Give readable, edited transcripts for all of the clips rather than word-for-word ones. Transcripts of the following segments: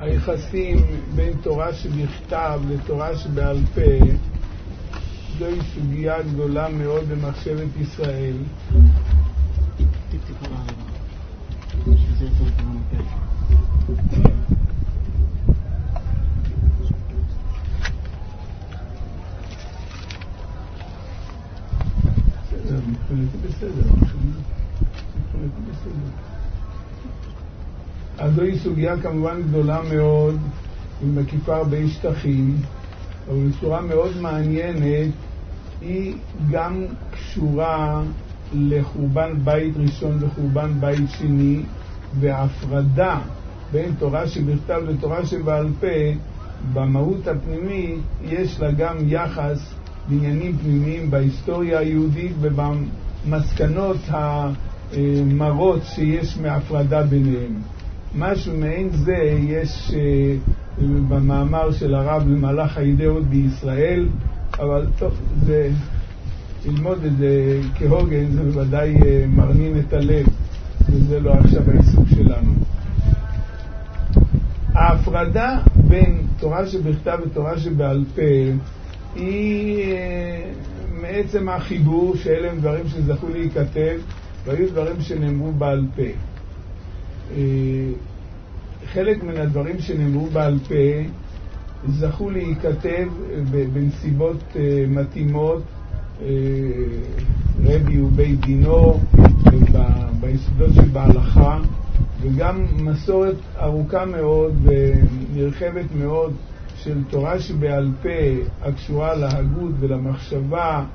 היחסים בין תורה שבכתב לתורה שבעל פה זוהי סוגיה גדולה מאוד במחשבת ישראל. אז זוהי סוגיה כמובן גדולה מאוד, היא מקיפה הרבה שטחים, אבל בצורה מאוד מעניינת. היא גם קשורה לחורבן בית ראשון וחורבן בית שני, וההפרדה בין תורה שבכתב לתורה שבעל פה במהות הפנימית יש לה גם יחס בעניינים פנימיים בהיסטוריה היהודית ובמסקנות המרות שיש מההפרדה ביניהם. משהו מעין זה יש במאמר של הרב למהלך האידאות בישראל, אבל טוב, זה ללמוד את זה כהוגן זה בוודאי מרנין את הלב, וזה לא עכשיו העיסוק שלנו. ההפרדה בין תורה שבכתב ותורה שבעל פה היא מעצם החיבור שאלה הם דברים שזכו להיכתב והיו דברים שנאמרו בעל פה. חלק מן הדברים שנאמרו בעל פה זכו להיכתב בנסיבות מתאימות, רבי ובית דינו ביסודות שבהלכה, וגם מסורת ארוכה מאוד ונרחבת מאוד של תורה שבעל פה הקשורה להגות ולמחשבה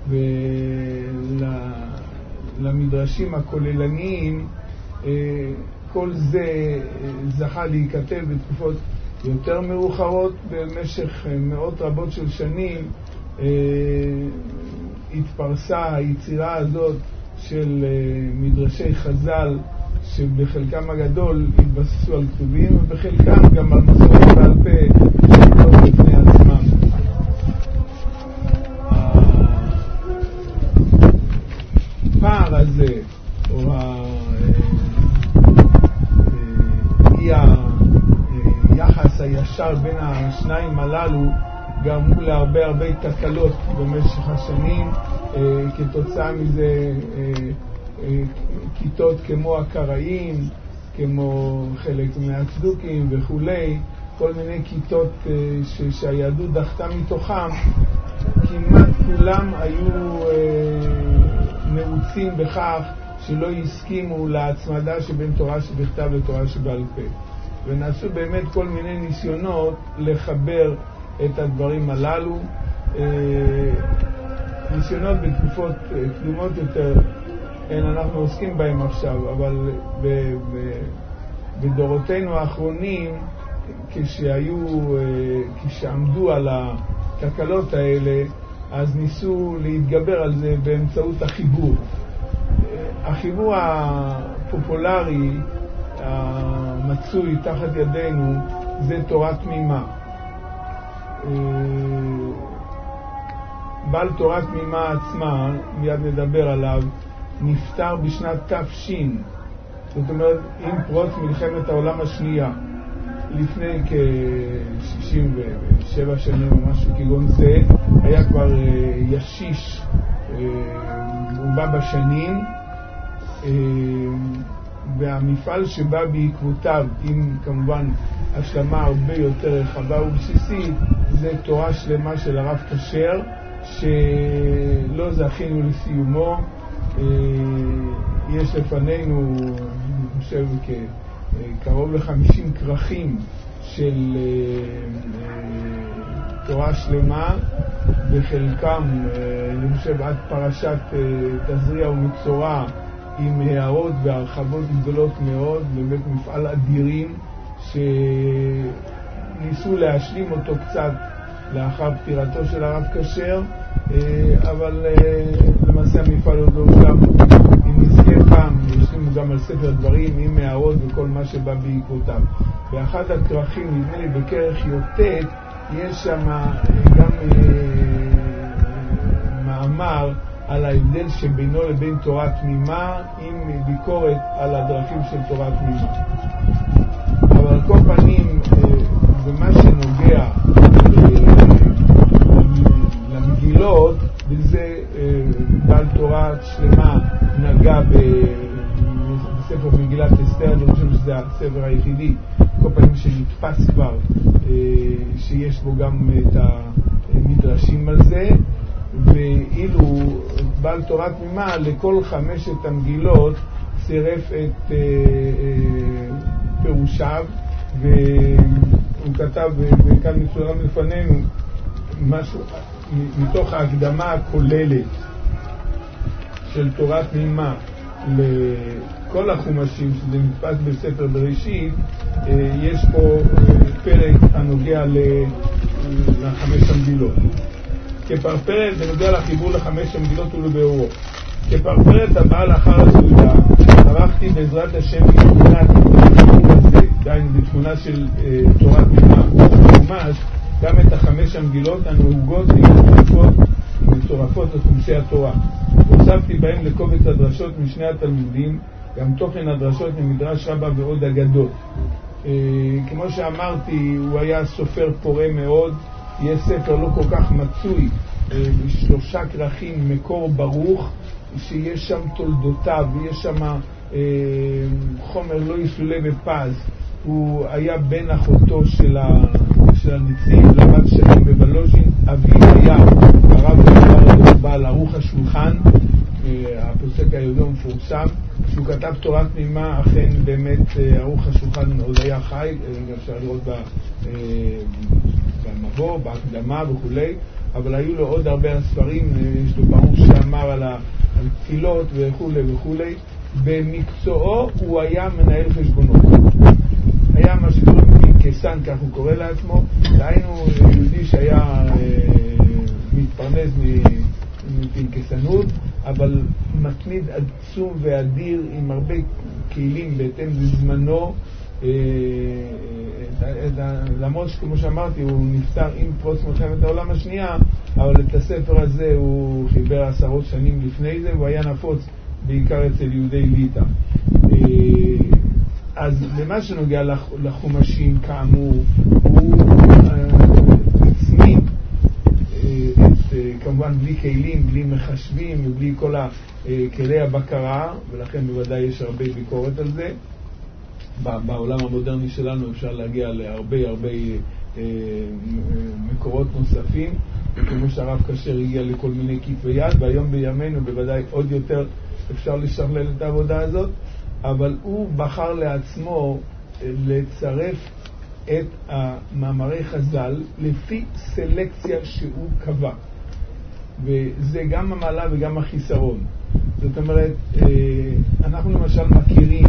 ולמדרשים הכוללניים. כל זה זכה להיכתב בתקופות יותר מאוחרות. במשך מאות רבות של שנים התפרסה היצירה הזאת של מדרשי חז"ל, שבחלקם הגדול התבססו על כתובים ובחלקם גם על מסורת בעל פה שעומדות בפני עצמם. הפער הזה או היחס הישר בין השניים הללו גרמו להרבה תקלות במשך השנים. כתוצאה מזה כיתות כמו הקראים, כמו חלק מהצדוקים וכולי, כל מיני כיתות שהיהדות דחתה מתוכם, כמעט כולם היו מרוצים בכך שלא הסכימו להצמדה שבין תורה שבכתב לתורה שבעל פה, ונעשו באמת כל מיני ניסיונות לחבר את הדברים הללו, ניסיונות בתקופות קדומות יותר, אין אנחנו עוסקים בהם עכשיו, אבל בדורותינו האחרונים כשעמדו על התקלות האלה, אז ניסו להתגבר על זה באמצעות החיבור. החיבור הפופולרי המצוי תחת ידינו זה תורה תמימה. בעל תורה תמימה עצמה, מיד נדבר עליו, נפטר בשנת תש"ן, זאת אומרת עם פרוץ מלחמת העולם השנייה, לפני כ-67 שנים או משהו כגון זה. היה כבר ישיש, הוא בא בשנים, והמפעל שבא בעקבותיו עם כמובן השלמה הרבה יותר רחבה ובסיסית זה תורה שלמה של הרב כשר, שלא זכינו לסיומו. יש לפנינו, אני חושב, קרוב ל50 כרכים של תורה שלמה, בחלקם אני חושב עד פרשת תזריע ומצורע, עם הערות והרחבות גדולות מאוד, באמת מפעל אדירים שניסו להשלים אותו קצת לאחר פטירתו של הרב כשר, אבל למעשה המפעל עוד לא הושלם. אם נזכה פעם ישלימו גם על ספר דברים עם הערות וכל מה שבא בעקבותיו. באחד הכרכים, נדמה לי בכרך י"ט, יש שם גם מאמר על ההבדל שבינו לבין תורה תמימה עם ביקורת על הדרכים של תורה תמימה. אבל על כל פנים היחידי, כל פעמים שנתפס כבר שיש בו גם את המדרשים על זה, ואילו בעל תורה תמימה לכל 5 המגילות צירף את פירושיו, והוא כתב, וכאן מצולם לפנינו משהו מתוך ההקדמה הכוללת של תורה תמימה לכל החומשים שזה נתפס בספר בראשית. יש פה פרק הנוגע ל5 המגילות. כפרפרת בנוגע לחיבור ל5 המגילות ולביאורו. כפרפרת הבאה לאחר הסעודה ערכתי בעזרת השם בתמונת החיבור הזה, דהיינו בתמונה של תורה תמימה ממש, גם את 5 המגילות הנהוגות מצורפות לחומשי התורה. הוספתי בהם לקובץ הדרשות משני התלמידים גם תוכן הדרשות ממדרש רבה ועוד אגדות. כמו שאמרתי, הוא היה סופר פורה מאוד. יש ספר לא כל כך מצוי, 3 כרכים, מקור ברוך, שיש שם תולדותיו, ויש שם חומר לא יסולא בפז. הוא היה בן אחותו של הנציב, למד שנים בבלוז'ין. אביו היה הרב בעל ערוך השולחן, הפוסק היהודי המפורסם. כשהוא כתב תורה תמימה, אכן באמת ערוך השולחן עוד היה חי, גם אפשר לראות במבוא, בהקדמה וכולי, אבל היו לו עוד הרבה ספרים. יש לו ברוך שאמר על תפילות וכולי וכולי. במקצועו הוא היה מנהל חשבונות, היה מה שקוראים פנקסן, כך הוא קורא לעצמו, דהיינו יהודי שהיה מתפרנס מפנקסנות, אבל מתמיד עצום ואדיר עם הרבה כלים בהתאם לזמנו. למרות שכמו שאמרתי הוא נפטר עם פרוץ מלחמת העולם השנייה, אבל את הספר הזה הוא חיבר 10 שנים לפני זה, והוא היה נפוץ בעיקר אצל יהודי ליטא. אז למה שנוגע לחומשים כאמור, הוא הצמיד כמובן בלי כלים, בלי מחשבים ובלי כל כלי הבקרה, ולכן בוודאי יש הרבה ביקורת על זה. בעולם המודרני שלנו אפשר להגיע להרבה מקורות נוספים, כמו שהרב כשר הגיע לכל מיני כתבי יד, והיום בימינו בוודאי עוד יותר אפשר לשכלל את העבודה הזאת, אבל הוא בחר לעצמו לצרף את המאמרי חז"ל לפי סלקציה שהוא קבע, וזה גם המעלה וגם החיסרון. זאת אומרת, אנחנו למשל מכירים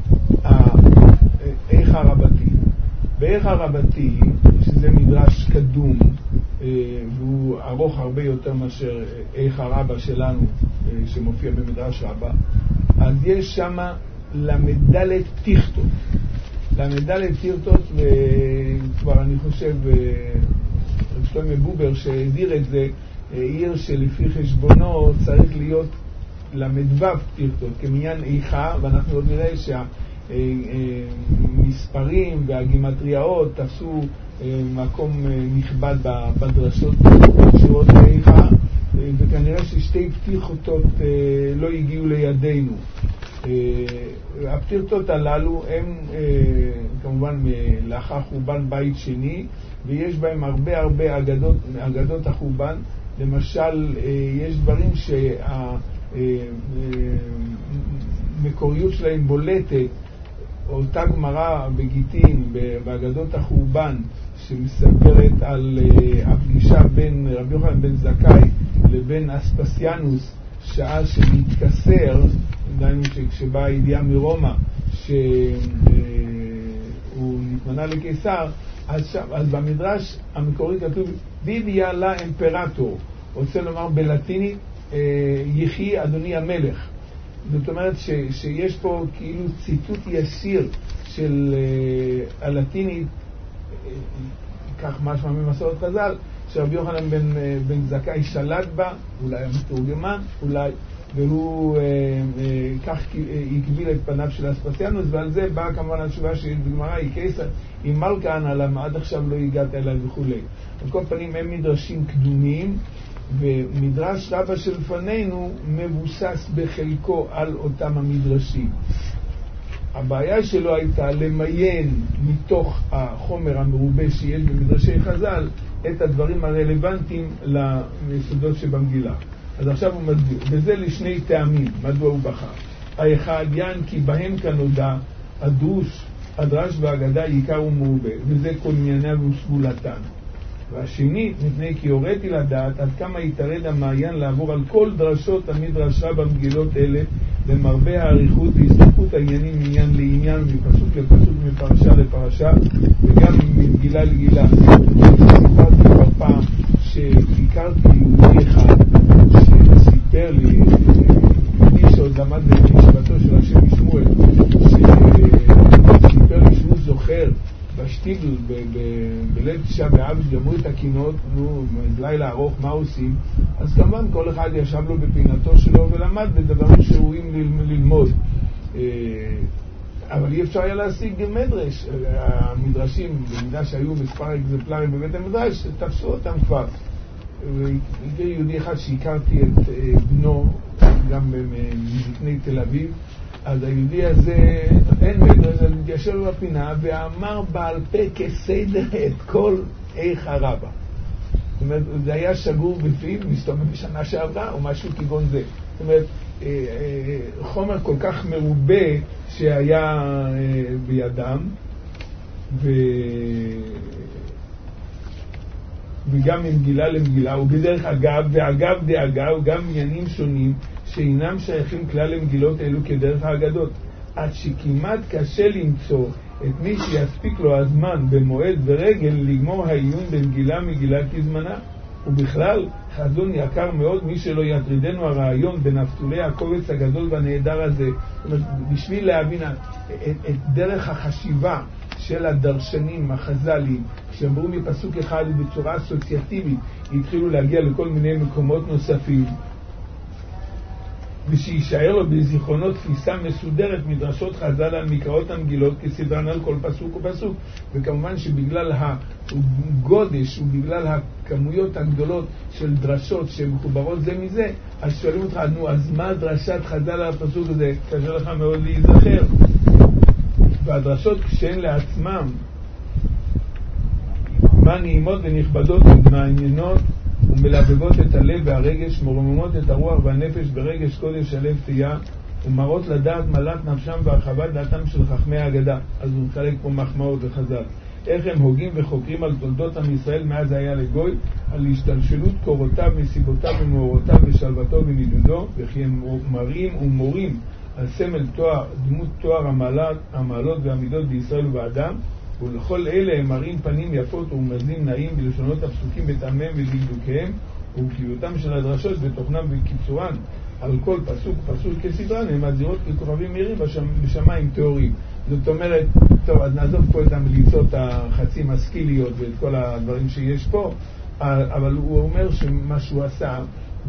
איכה רבתי. באיכה רבתי, שזה מדרש קדום, והוא ארוך הרבה יותר מאשר איכה רבה שלנו שמופיע במדרש רבה, אז יש שם למדלת תיכתות. למדלת תיכתות, וכבר אני חושב שלמה בובר שהדיר את זה, עיר שלפי חשבונו צריך להיות למדבב תיכתות כמניין איכה, ואנחנו עוד נראה שהמספרים והגימטריאות תפסו מקום נכבד בדרשות שירות לאיכה, וכנראה ששתי פתיחותות לא הגיעו לידינו. הפתיחותות הללו הם כמובן לאחר חורבן בית שני, ויש בהם הרבה אגדות החורבן. למשל, יש דברים שהמקוריות שלהם בולטת. אותה גמרא בגיטין באגדות החורבן שמספרת על הפגישה בין רבי יוחנן בן זכאי לבין אספסיאנוס, שעה שמתקסר, דהיינו שכשבאה הידיעה מרומא שהוא נתמנה לקיסר, אז במדרש המקורי כתוב וידיה לה אמפרטור, רוצה לומר בלטינית יחי אדוני המלך. זאת אומרת שיש פה כאילו ציטוט ישיר של הלטינית, כך משמע ממסורת חז"ל, שרבי יוחנן בן זכאי שלט בה, אולי המתורגמן, אולי, והוא כך הקביל את פניו של אספסיאנוס, ועל זה באה כמובן התשובה שיש בגמרא, היא קיסר, היא מלכה למה עד עכשיו לא הגעת אליי וכולי. על כל פנים הם מדרשים קדומים, ומדרש רבה שלפנינו מבוסס בחלקו על אותם המדרשים. הבעיה שלו הייתה למיין מתוך החומר המרובה שיש במדרשי חז"ל את הדברים הרלוונטיים ליסודות שבמגילה. אז עכשיו הוא מסביר, וזה לשני טעמים, מדוע הוא בחר. האחד, יען כי בהם כנודע הדרש והאגדה עיקר ומרובה, וזה כל ענייניה וסגולתן. והשני, מפני כי הוריתי לדעת עד כמה יתרד המעיין לעבור על כל דרשות המדרשה במגילות אלה, למרבה העריכות והסתכלות העניינים מעניין לעניין, מפסוק לפסוק, מפרשה לפרשה, וגם מגילה לגילה. סיפרתי כבר פעם שהכרתי יהודי אחד שסיפר לי, יהודי שעוד למד בישיבתו של השם משמואל, שסיפר לי שהוא זוכר בשטיגל בליל תשעה באב שגמרו את הקינות, לילה ארוך, מה עושים? אז כמובן כל אחד ישב לו בפינתו שלו ולמד בדברים שראויים ללמוד. אבל אי אפשר היה להשיג מדרש. המדרשים, במידה שהיו מספר אקזמפלרים בבית המדרש, תפסו אותם כבר. והגיע יהודי אחד שהכרתי את בנו, גם מזקני תל אביב, אז היהודי הזה, אין מדרש, אז התיישב בפינה ואמר בעל פה כסדר את כל איך הרבה. זאת אומרת, זה היה שגור בפיו, מסתובב בשנה שעברה או משהו כגון זה. זאת אומרת, חומר כל כך מרובה שהיה בידם, וגם ממגילה למגילה, ובדרך אגב, ואגב דאגב, גם עניינים שונים שאינם שייכים כלל למגילות אלו כדרך האגדות, עד שכמעט קשה למצוא את מי שיספיק לו הזמן במועד ורגל לגמור העיון במגילה מגילה כזמנה. ובכלל, חזון יקר מאוד מי שלא יטרידנו הרעיון בנפתולי הקובץ הגדול והנהדר הזה. זאת אומרת, בשביל להבין את דרך החשיבה של הדרשנים החז"לים, שאמרו מפסוק אחד בצורה אסוציאטיבית, התחילו להגיע לכל מיני מקומות נוספים, ושישאר לו בזיכרונות תפיסה מסודרת מדרשות חז"ל על מקראות המגילות כסדרן על כל פסוק ופסוק. וכמובן שבגלל הגודש ובגלל הכמויות הגדולות של דרשות שמחוברות זה מזה, אז שואלים אותך, נו, אז מה דרשת חז"ל על הפסוק הזה? קשה לך מאוד להיזכר. והדרשות כשהן לעצמם מה נעימות ונכבדות ומעניינות ומלבבות את הלב והרגש, מרוממות את הרוח והנפש ברגש קודש הלב תהיה, ומראות לדעת מלאת נפשם והרחבת דעתם של חכמי האגדה. אז הוא מחלק פה מחמאות וחז"ל. איך הם הוגים וחוקרים על תולדות עם ישראל מאז היה לגוי, על השתלשלות קורותיו, מסיבותיו ומאורותיו ושלוותו ונידודו, וכי הם מראים ומורים על סמל תואר, דמות תואר המעלות והמידות בישראל ובאדם, ולכל אלה הם מראים פנים יפות ומזים נעים בלשונות הפסוקים בטעמם ובדקדוקיהם ובקיאותם של הדרשות בתוכנם ובקיצורן. על כל פסוק פסוק כסדרן הם מזהירות ככוכבים מהירים בשמיים תיאוריים. זאת אומרת, טוב, אז נעזוב פה את המליצות החצי משכיליות ואת כל הדברים שיש פה, אבל הוא אומר שמה שהוא עשה,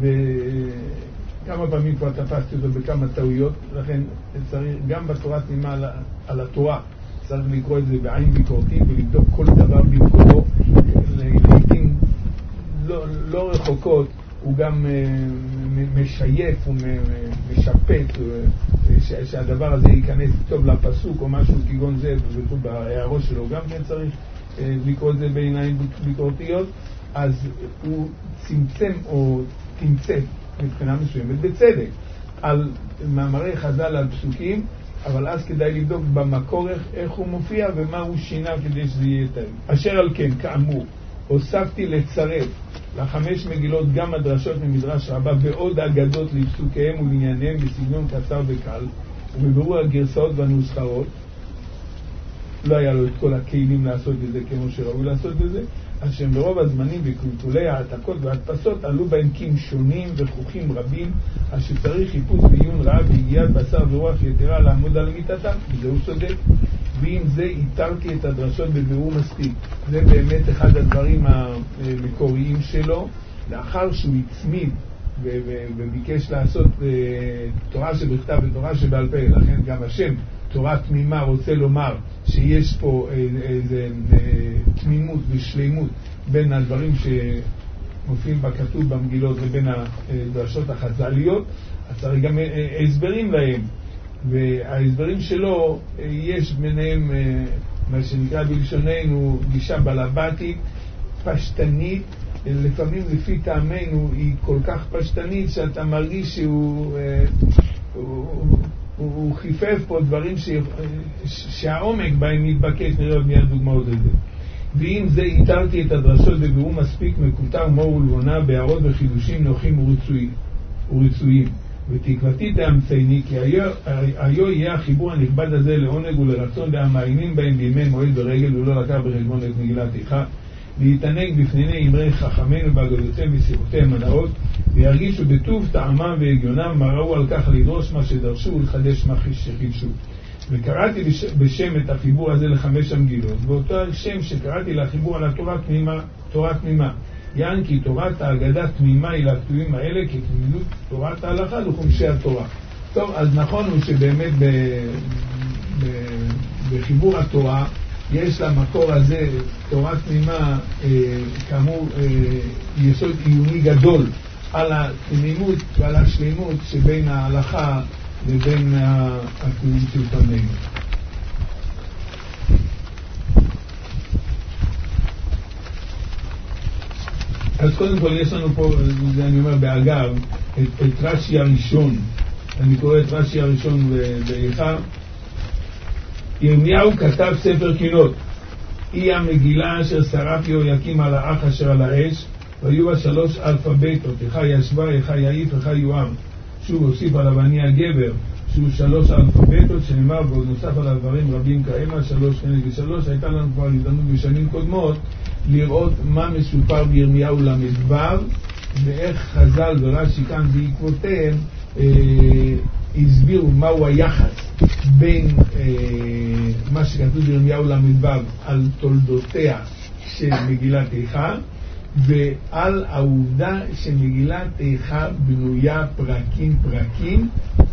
וכמה פעמים כבר תפסתי אותו בכמה טעויות, לכן צריך גם בתורה תנימה על התורה, צריך לקרוא את זה בעין ביקורתית ולבדוק כל דבר במקומו. לעתים לא רחוקות הוא גם משייף ומשפט שהדבר הזה ייכנס טוב לפסוק או משהו כגון זה, בהערות שלו גם כן צריך לקרוא את זה בעיניים ביקורתיות. אז הוא צמצם או תמצת מבחינה מסוימת בצדק על מאמרי חז"ל על פסוקים, אבל אז כדאי לבדוק במקור איך הוא מופיע ומה הוא שינה כדי שזה יהיה טעים. אשר על כן, כאמור, הוספתי לצרף לחמש מגילות גם הדרשות ממדרש רבה ועוד אגדות לפסוקיהם ולענייניהם בסגנון קצר וקל, ובבירור הגרסאות והנוסחאות. לא היה לו את כל הכלים לעשות את זה כמו שראוי לעשות את זה, אז שהם ברוב הזמנים וקלקולי העתקות והדפסות עלו בהם קים שונים וחוכים רבים, אשר צריך חיפוש ועיון רב והגיעת בשר ורוח יתרה לעמוד על מיטתם, וזהו צודק. ועם זה איתרתי את הדרשות בבירור מספיק. זה באמת אחד הדברים המקוריים שלו, לאחר שהוא הצמיד וביקש לעשות תורה שבכתב ותורה שבעל פה. לכן גם השם תורה תמימה רוצה לומר שיש פה איזה תמימות ושלימות בין הדברים שמופיעים בכתוב במגילות ובין הדרשות החז"ליות, אז צריך גם הסברים להם. וההסברים שלו, יש ביניהם מה שנקרא בלשוננו גישה בלבטית, פשטנית, לפעמים לפי טעמנו היא כל כך פשטנית שאתה מרגיש הוא חיפף פה דברים שהעומק בהם מתבקש, נראה עוד מיד דוגמאות לזה. ואם זה איתרתי את הדרשות והוא מספיק מקוטר מור ולבונה בהערות וחידושים נוחים ורצויים. ותקוותי תאמצני כי היו יהיה החיבור הנכבד הזה לעונג ולרצון להמעיינים בהם בימי מועד ברגל ולא לקח בחשבון את מגילת איכה, להתענג בפני אמרי חכמינו באגדותיהם ושיחותיהם הנאות, וירגישו בטוב טעמם והגיונם מה ראו על כך לדרוש מה שדרשו ולחדש מה שחידשו. וקראתי בשם את החיבור הזה לחמש המגילות, ואותו שם שקראתי לחיבור על תורה תמימה. יען כי תורת ההגדה תמימה היא לכתובים האלה כתמימות תורת ההלכה לחומשי התורה. טוב, אז נכון הוא שבאמת בחיבור התורה יש למקור הזה, תורה תמימה, כאמור, יסוד עיוני גדול על התמימות ועל השלימות שבין ההלכה לבין הכתובים של פנינו. אז קודם כל יש לנו פה, זה אני אומר באגב, את רש"י הראשון. אני קורא את רש"י הראשון באיכה. ירמיהו כתב ספר קינות, היא המגילה אשר שרף יהויקים על האח אשר על האש, והיו בה 3 אלפביתות, איכה ישבה, איכה יעיף, איכה יואב. שוב הוסיף עליו אני הגבר, שהוא 3 אלפביתות, שנאמר ועוד נוסף עליו דברים רבים כאמה, 3 כנגד 3. הייתה לנו כבר הזדמנות בשנים קודמות לראות מה מסופר בירמיהו למדו, ואיך חז"ל ורש"י כאן בעקבותיהם הסבירו מהו היחס בין מה שכתוב בירמיהו למדו על תולדותיה של מגילת איכה, ועל העובדה שמגילת איכה בנויה פרקים פרקים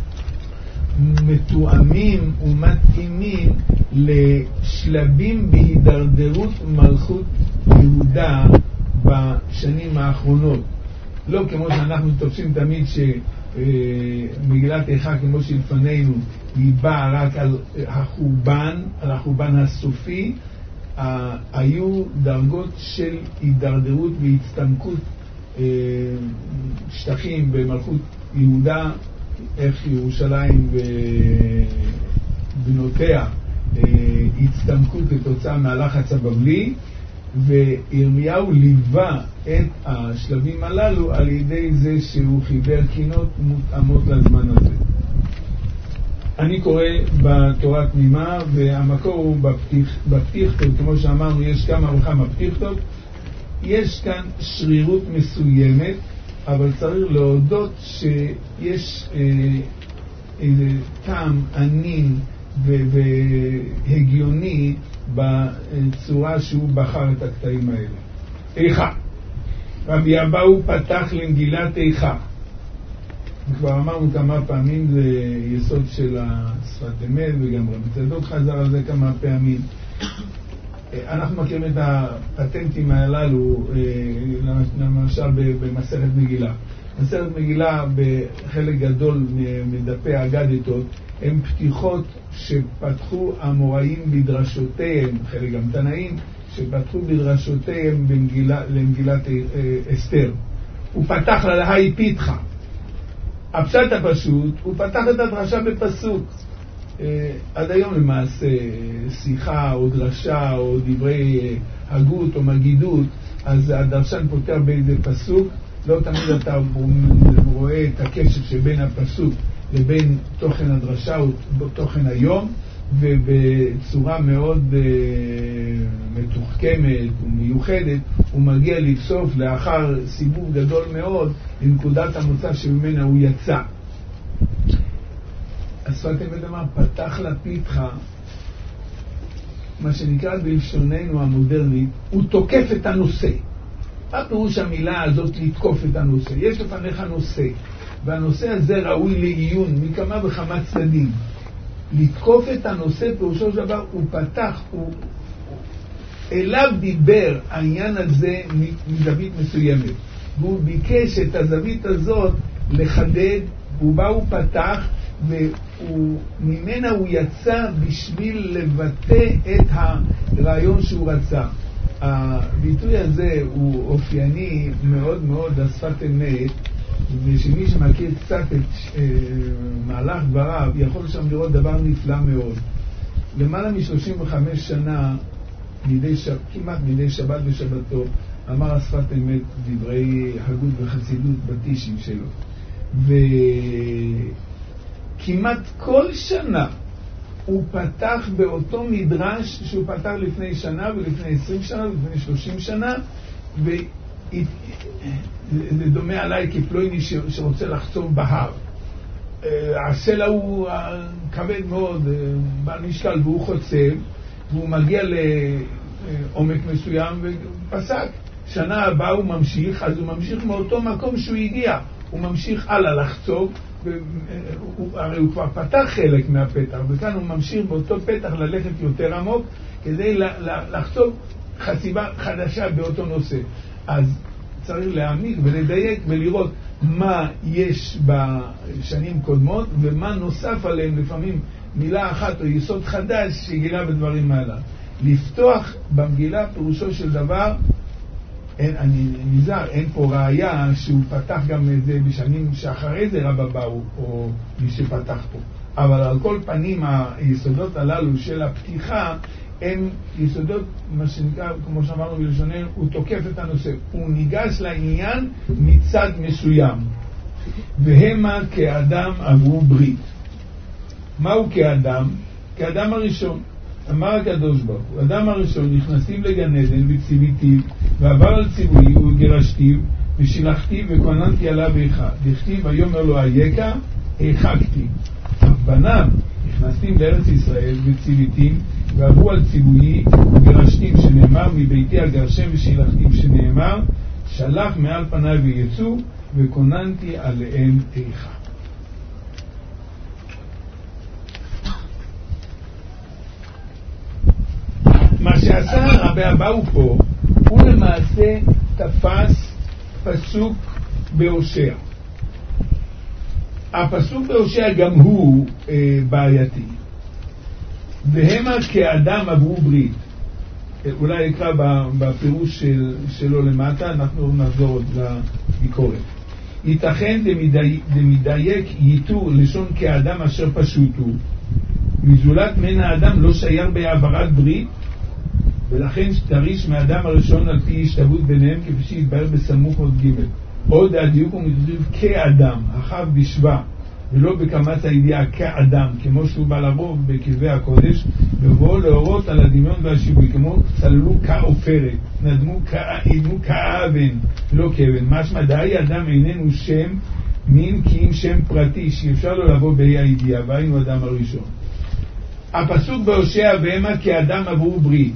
מתואמים ומתאימים לשלבים בהידרדרות מלכות יהודה בשנים האחרונות. לא כמו שאנחנו תופסים תמיד שמגילת איכה כמו שלפנינו היא באה רק על החורבן הסופי. היו דרגות של הידרדרות והצטמקות שטחים במלכות יהודה, איך ירושלים ובנותיה הצטמקות כתוצאה מהלחץ הבבלי, וירמיהו ליווה את השלבים הללו על ידי זה שהוא חיבר קינות מותאמות לזמן הזה. אני קורא בתורה תמימה, והמקור הוא בפתיחתות, כמו שאמרנו יש כמה וכמה פתיחתות. יש כאן שרירות מסוימת, אבל צריך להודות שיש איזה טעם ענין והגיוני בצורה שהוא בחר את הקטעים האלה. איכה, רבי אבאו פתח למגילת איכה. כבר אמרנו כמה פעמים, זה יסוד של השפת אמת, וגם רבי צדוק חזר על זה כמה פעמים. אנחנו מכירים את הפטנטים הללו, למשל במסכת מגילה. מסכת מגילה בחלק גדול מדפי האגדתות הם פתיחות שפתחו המוראים בדרשותיהם, חלק גם תנאים שפתחו בדרשותיהם למגילת אסתר. הוא פתח להי פיתחה. הפשט הפשוט, הוא פתח את הדרשה בפסוק. עד היום למעשה שיחה או דרשה או דברי הגות או מגידות, אז הדרשן פותח באיזה פסוק. לא תמיד אתה רואה את הקשר שבין הפסוק לבין תוכן הדרשה או תוכן היום, ובצורה מאוד מתוחכמת ומיוחדת הוא מגיע לבסוף לאחר סיבוב גדול מאוד לנקודת המוצא שממנה הוא יצא. השפת אמת אמר פתח לפיתחה, מה שנקרא בלשוננו המודרנית, הוא תוקף את הנושא. מה פירוש המילה הזאת לתקוף את הנושא? יש לפניך נושא, והנושא הזה ראוי לעיון מכמה וכמה צדדים. לתקוף את הנושא פירושו של דבר הוא פתח, אליו דיבר העניין הזה מזווית מסוימת, והוא ביקש את הזווית הזאת לחדד, ובה הוא פתח וממנה הוא יצא בשביל לבטא את הרעיון שהוא רצה. הביטוי הזה הוא אופייני מאוד מאוד לשפת אמת, ושמי שמכיר קצת את מהלך דבריו יכול שם לראות דבר נפלא מאוד. למעלה מ-35 שנה, כמעט מדי שבת ושבתו, אמר השפת אמת דברי הגות וחסידות בטישים שלו. וכמעט כל שנה הוא פתח באותו מדרש שהוא פתח לפני שנה ולפני 20 שנה ולפני 30 שנה, וזה דומה עליי כפלויני שרוצה לחצוב בהר. הסלע הוא כבד מאוד, בעל משקל, והוא חוצב, והוא מגיע לעומק מסוים ופסק. שנה הבאה הוא ממשיך, אז הוא ממשיך מאותו מקום שהוא הגיע, הוא ממשיך הלאה לחצוב, הרי הוא כבר פתח חלק מהפתח, וכאן הוא ממשיך באותו פתח ללכת יותר עמוק, כדי לחצוב חציבה חדשה באותו נושא. אז צריך להעמיק ולדייק ולראות מה יש בשנים קודמות, ומה נוסף עליהם, לפעמים מילה אחת או יסוד חדש שגילה בדברים האלה. לפתוח במגילה פירושו של דבר, אני נזהר, אין פה ראיה שהוא פתח גם את זה בשנים שאחרי זה רבא באו, או מי שפתח פה. אבל על כל פנים היסודות הללו של הפתיחה הם יסודות, מה שנקרא, כמו שאמרנו בלשוננו, הוא תוקף את הנושא, הוא ניגש לעניין מצד מסוים. והמה כאדם עברו ברית. מהו כאדם? כאדם הראשון. אמר הקדוש ברוך הוא, אדם הראשון נכנסים לגן עדן וציוויתיו, ועבר על ציווי וגרשתיו, ושילחתיו וכוננתי עליו איכה. דכתיב ויאמר לו אייכה, איחקתי. בניו נכנסים לארץ ישראל וציוויתיו, ועברו על ציוויי וגרשתיו, שנאמר מביתי אגרשם ושילחתיו, שנאמר שלח מעל פניו ויצאו, וכוננתי עליהם איכה. מה שעשה רבי אבאו פה, הוא למעשה תפס פסוק בהושע. הפסוק בהושע גם הוא בעייתי. והמה כאדם עברו ברית. אולי נקרא בפירוש שלו למטה, אנחנו נחזור לביקורת. ייתכן דמדייק ייתור לשון כאדם אשר פשוט הוא. מזולת מן האדם לא שייר בהעברת ברית, ולכן תריש מהאדם הראשון על פי השתוות ביניהם, כפי שהתבהר בסמוך עוד ג'. עוד הדיוק הוא מתחיל כאדם, החב בשווה, ולא בקמת הידיעה כאדם, כמו שהוא בא לרוב בכתבי הקודש, ובואו להורות על הדמיון והשיווי, כמו צללו כעופרת, נדמו כאבן, לא כאבן. משמע דאי אדם איננו שם מין כי אם שם פרטי, שאפשר לו לבוא באי הידיעה, והיינו אדם הראשון. הפסוק בהושע והמה כאדם עברו ברית.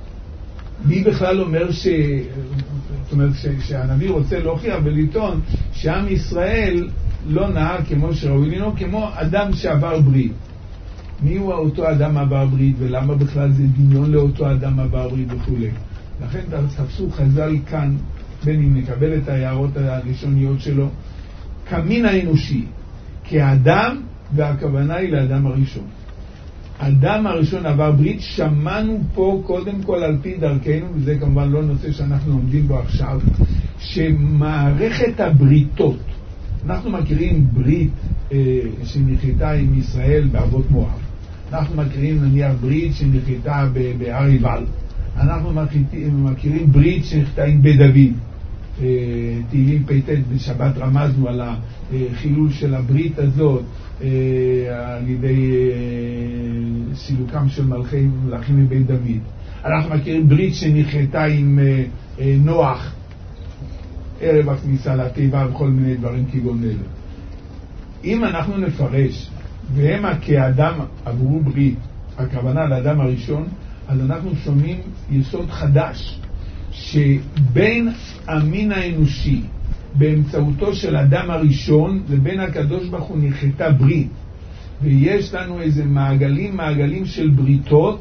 מי בכלל אומר זאת אומרת שהנביא רוצה להוכיח ולטעון שעם ישראל לא נהג כמו שראוי לנהוג, כמו אדם שעבר ברית. מי הוא אותו אדם עבר ברית, ולמה בכלל זה דמיון לאותו אדם עבר ברית וכו'. לכן תפסו חז"ל כאן, בין אם נקבל את ההערות הראשוניות שלו, כמין האנושי, כאדם, והכוונה היא לאדם הראשון. אדם הראשון עבר ברית, שמענו פה קודם כל על פי דרכנו, וזה כמובן לא נושא שאנחנו עומדים בו עכשיו, שמערכת הבריתות, אנחנו מכירים ברית שנחיתה עם ישראל באבות מואב, אנחנו מכירים נניח ברית שנחיתה בהר עיבל, אנחנו מכירים ברית שנחתה עם בית דוד, תהילים פ"ט בשבת רמזנו על החילול של הברית הזאת על ידי סילוקם של מלכים מבית דוד. אנחנו מכירים ברית שנחתה עם נוח ערב הכניסה לתיבה וכל מיני דברים כגון אלה. אם אנחנו נפרש והמה כאדם עברו ברית, הכוונה לאדם הראשון, אז אנחנו שומעים יסוד חדש, שבין המין האנושי באמצעותו של אדם הראשון לבין הקדוש ברוך הוא נחתה ברית, ויש לנו איזה מעגלים של בריתות,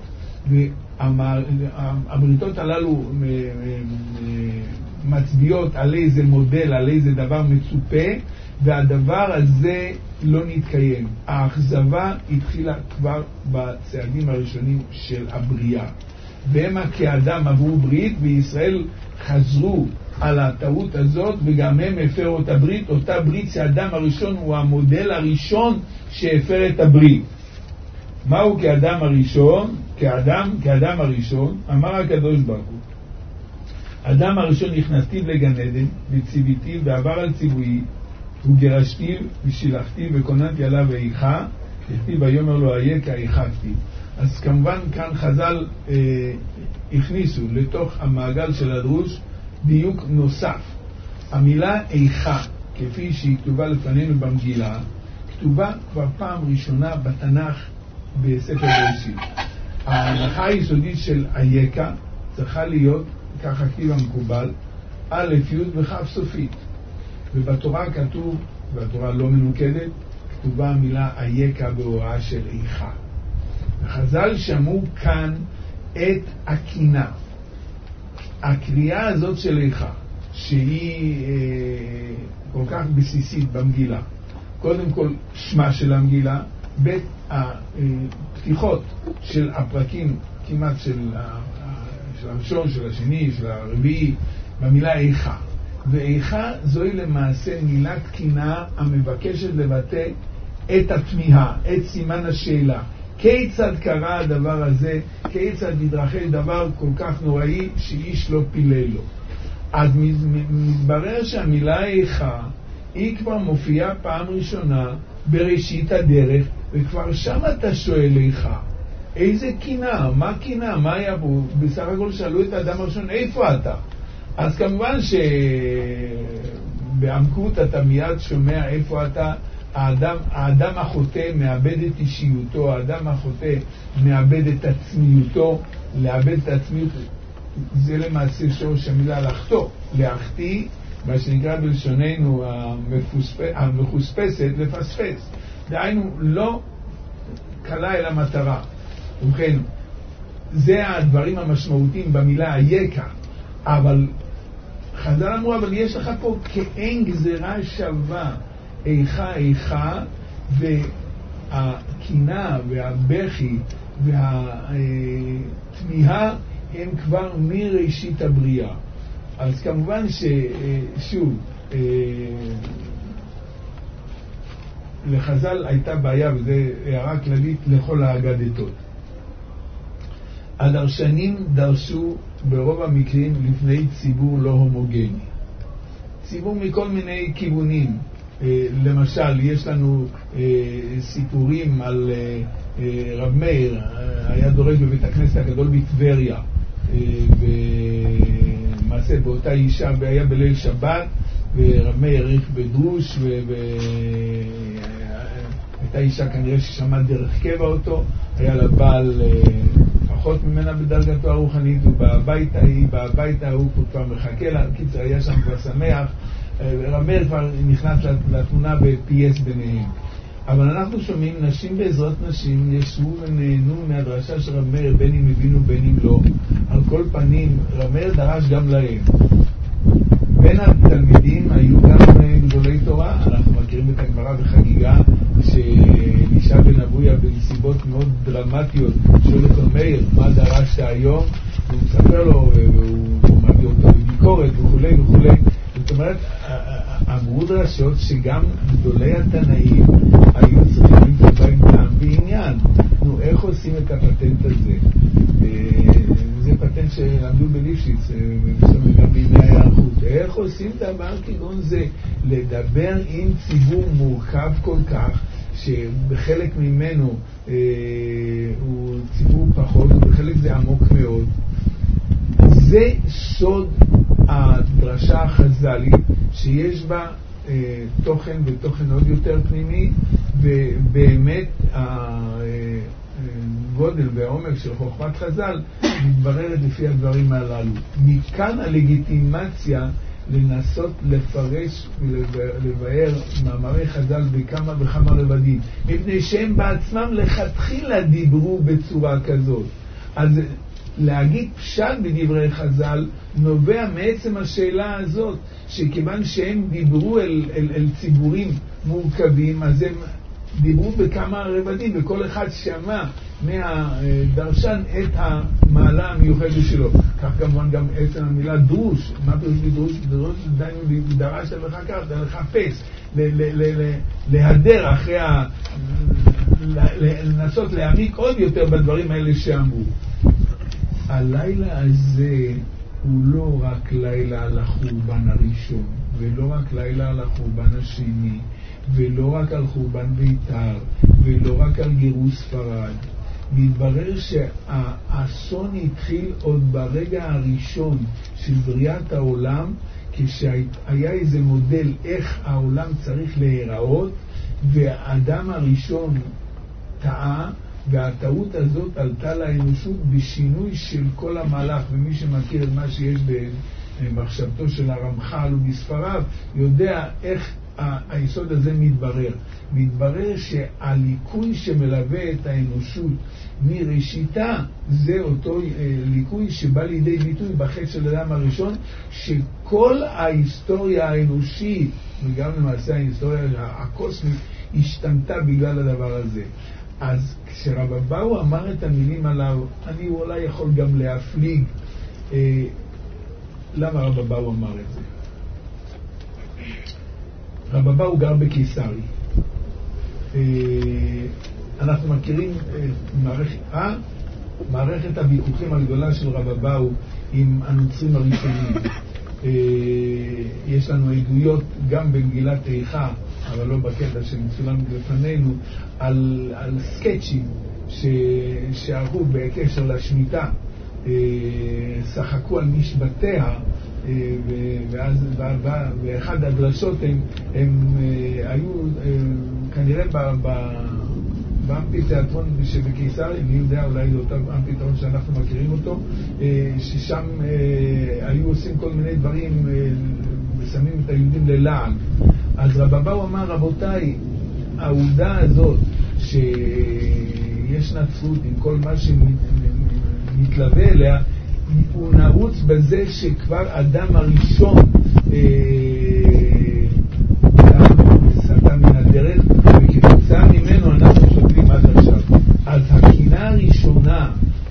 והבריתות הללו מצביעות על איזה מודל, על איזה דבר מצופה, והדבר הזה לא נתקיים. האכזבה התחילה כבר בצעדים הראשונים של הבריאה. והם כאדם עברו ברית, וישראל חזרו על הטעות הזאת, וגם הם הפרו את הברית, אותה ברית שהאדם הראשון הוא המודל הראשון שהפר את הברית. מהו כאדם הראשון? כאדם הראשון, אמר הקדוש ברוך הוא, אדם הראשון נכנסתיו לגן עדן, וציוויתיו ועבר על ציווי, וגרשתיו ושילחתיו וכוננתי עליו איכה, כתיב ויאמר לו איה כאיכה כתיב. אז כמובן כאן חז"ל הכניסו לתוך המעגל של הדרוש דיוק נוסף. המילה איכה, כפי שהיא כתובה לפנינו במגילה, כתובה כבר פעם ראשונה בתנ"ך בספר בראשית. ההנחה היסודית של אייכה צריכה להיות, ככה כתיב המקובל, א' י' וכ' סופית. ובתורה כתוב, והתורה לא מנוקדת, כתובה המילה אייכה בהוראה של איכה. וחז"ל שמעו כאן את הקינה. הקריאה הזאת של איכה, שהיא כל כך בסיסית במגילה, קודם כל שמה של המגילה, ב' הפתיחות של הפרקים כמעט של הראשון, של השני, של הרביעי, במילה איכה. ואיכה זוהי למעשה מילה תקינה המבקשת לבטא את התמיהה, את סימן השאלה. כיצד קרה הדבר הזה? כיצד מתרחש דבר כל כך נוראי שאיש לא פילל לו? אז מתברר שהמילה איכה היא כבר מופיעה פעם ראשונה בראשית הדרך, וכבר שם אתה שואל איכה. איזה קינה? מה קינה? מה היה פה? בסך הכל שאלו את האדם הראשון, איפה אתה? אז כמובן שבעמקות אתה מיד שומע איפה אתה. האדם החוטא מאבד את אישיותו, האדם החוטא מאבד את עצמיותו. לאבד את העצמיות זה למעשה שורש המילה לחטוא, להחטיא, מה שנקרא בלשוננו המחוספסת, לפספס. דהיינו, לא קלה אל המטרה. ובכן, זה הדברים המשמעותיים במילה אייכה. אבל חז"ל אמרו, אבל יש לך פה כאין גזירה שווה, איכה, והקינה והבכי והתמיהה הם כבר מראשית הבריאה. אז כמובן ששוב, לחז"ל הייתה בעיה, וזו הערה כללית לכל האגדתות. הדרשנים דרשו ברוב המקרים לפני ציבור לא הומוגני. ציבור מכל מיני כיוונים. למשל, יש לנו סיפורים על רב מאיר, היה דורש בבית הכנסת הגדול בטבריה, ומעשה באותה אישה, והיה בליל שבת, ורב מאיר העריך בדרוש, והייתה אישה כנראה ששמעה דרך קבע אותו, היה לה בעל פחות ממנה בדרגתו הרוחנית, ובבית ההוא כבר מחכה לה. קיצר, היה שם כבר שמח, רב מאיר כבר נכנס לתמונה ופייס ביניהם. אבל אנחנו שומעים נשים בעזרת נשים ישבו ונהנו מהדרשה של רב מאיר, בין אם הבינו בין אם לא. על כל פנים, רב מאיר דרש גם להם. בין התלמידים היו גם גדולי תורה. אנחנו מכירים את הגמרא בחגיגה שאלישע בן אבויה בנסיבות מאוד דרמטיות שואל את רב מאיר, מה דרשת היום? והוא מספר לו, והוא מביא אותו בביקורת וכולי וכולי. זאת אומרת, אמרו דרשות שגם גדולי התנאים היו צריכים למצוא בהם טעם ועניין. נו, איך עושים את הפטנט הזה? זה פטנט שלמדו בליפשיץ, גם בימי ההיערכות. איך עושים דבר כגון זה? לדבר עם ציבור מורכב כל כך, שבחלק ממנו הוא ציבור פחות, ובחלק זה עמוק מאוד. זה סוד הדרשה החז"לית, שיש בה תוכן ותוכן עוד יותר פנימי, ובאמת הגודל והעומק של חוכמת חז"ל מתבררת לפי הדברים הללו. מכאן הלגיטימציה לנסות לפרש ולבאר מאמרי חז"ל בכמה וכמה רבדים, מפני שהם בעצמם לכתחילה דיברו בצורה כזאת. אז להגיד פשט בדברי חז"ל נובע מעצם השאלה הזאת, שכיוון שהם דיברו אל ציבורים מורכבים, אז הם דיברו בכמה רבדים, וכל אחד שמע מהדרשן את המעלה המיוחדת שלו. כך כמובן גם עצם המילה דרוש. מה פירוש בדרוש? דרוש דיינו דרשת וחקרת, לחפש, להדר אחרי לנסות להעמיק עוד יותר בדברים האלה שאמרו. הלילה הזה הוא לא רק לילה על החורבן הראשון, ולא רק לילה על החורבן השני, ולא רק על חורבן ביתר, ולא רק על גירוש ספרד. מתברר שהאסון התחיל עוד ברגע הראשון של בריאת העולם, כשהיה איזה מודל איך העולם צריך להיראות, והאדם הראשון טעה, והטעות הזאת עלתה לאנושות בשינוי של כל המהלך. ומי שמכיר את מה שיש במחשבתו של הרמח"ל ובספריו יודע איך היסוד הזה מתברר שהליקוי שמלווה את האנושות מראשיתה זה אותו ליקוי שבא לידי ביטוי בחטא של האדם הראשון, שכל ההיסטוריה האנושית וגם למעשה ההיסטוריה הקוסמית השתנתה בגלל הדבר הזה. אז כשרב אבאו אמר את המילים עליו, אני אולי יכול גם להפליג למה רב אבאו אמר את זה. רב אבאו גר בקיסרי. אנחנו מכירים מערכת הוויכוחים הגדולה של רב אבאו עם הנוצרים הראשונים. יש לנו עדויות גם במגילת איכה, אבל לא בקטע שמצולם בפנינו, על סקצ'ים שערכו בקשר לשמיטה, שחקו על משבטיה, ואז באחד הדרשות הם היו כנראה באמפיתיאטרון שבקיסרי, אני יודע, אולי זה אותו אמפיתיאטרון שאנחנו מכירים אותו, ששם היו עושים כל מיני דברים, ושמים את היהודים ללעג. אז רב אבאו אמר, רבותיי, העובדה הזאת שיש נצרות עם כל מה שמתלווה אליה, הוא נעוץ בזה שכבר אדם הראשון סטה מן הדרך, וכתוצאה ממנו אנחנו שותלים עד עכשיו. אז הקינה הראשונה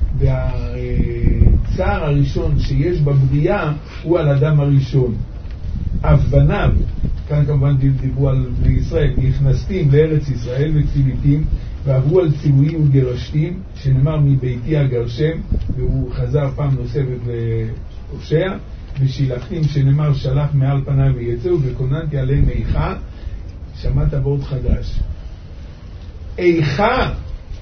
והצער הראשון שיש בבריאה הוא על אדם הראשון. אף בניו, כאן כמובן דיברו על בני ישראל, נכנסים לארץ ישראל וציוויתים ועברו על ציווי וגרשתים, שנאמר מביתי אגרשם, והוא חזר פעם נוספת להושע, ושילחתים שנאמר שלח מעל פניו ויצאו, וכוננתי עליהם איכה. שמעת ועוד חדש. איכה,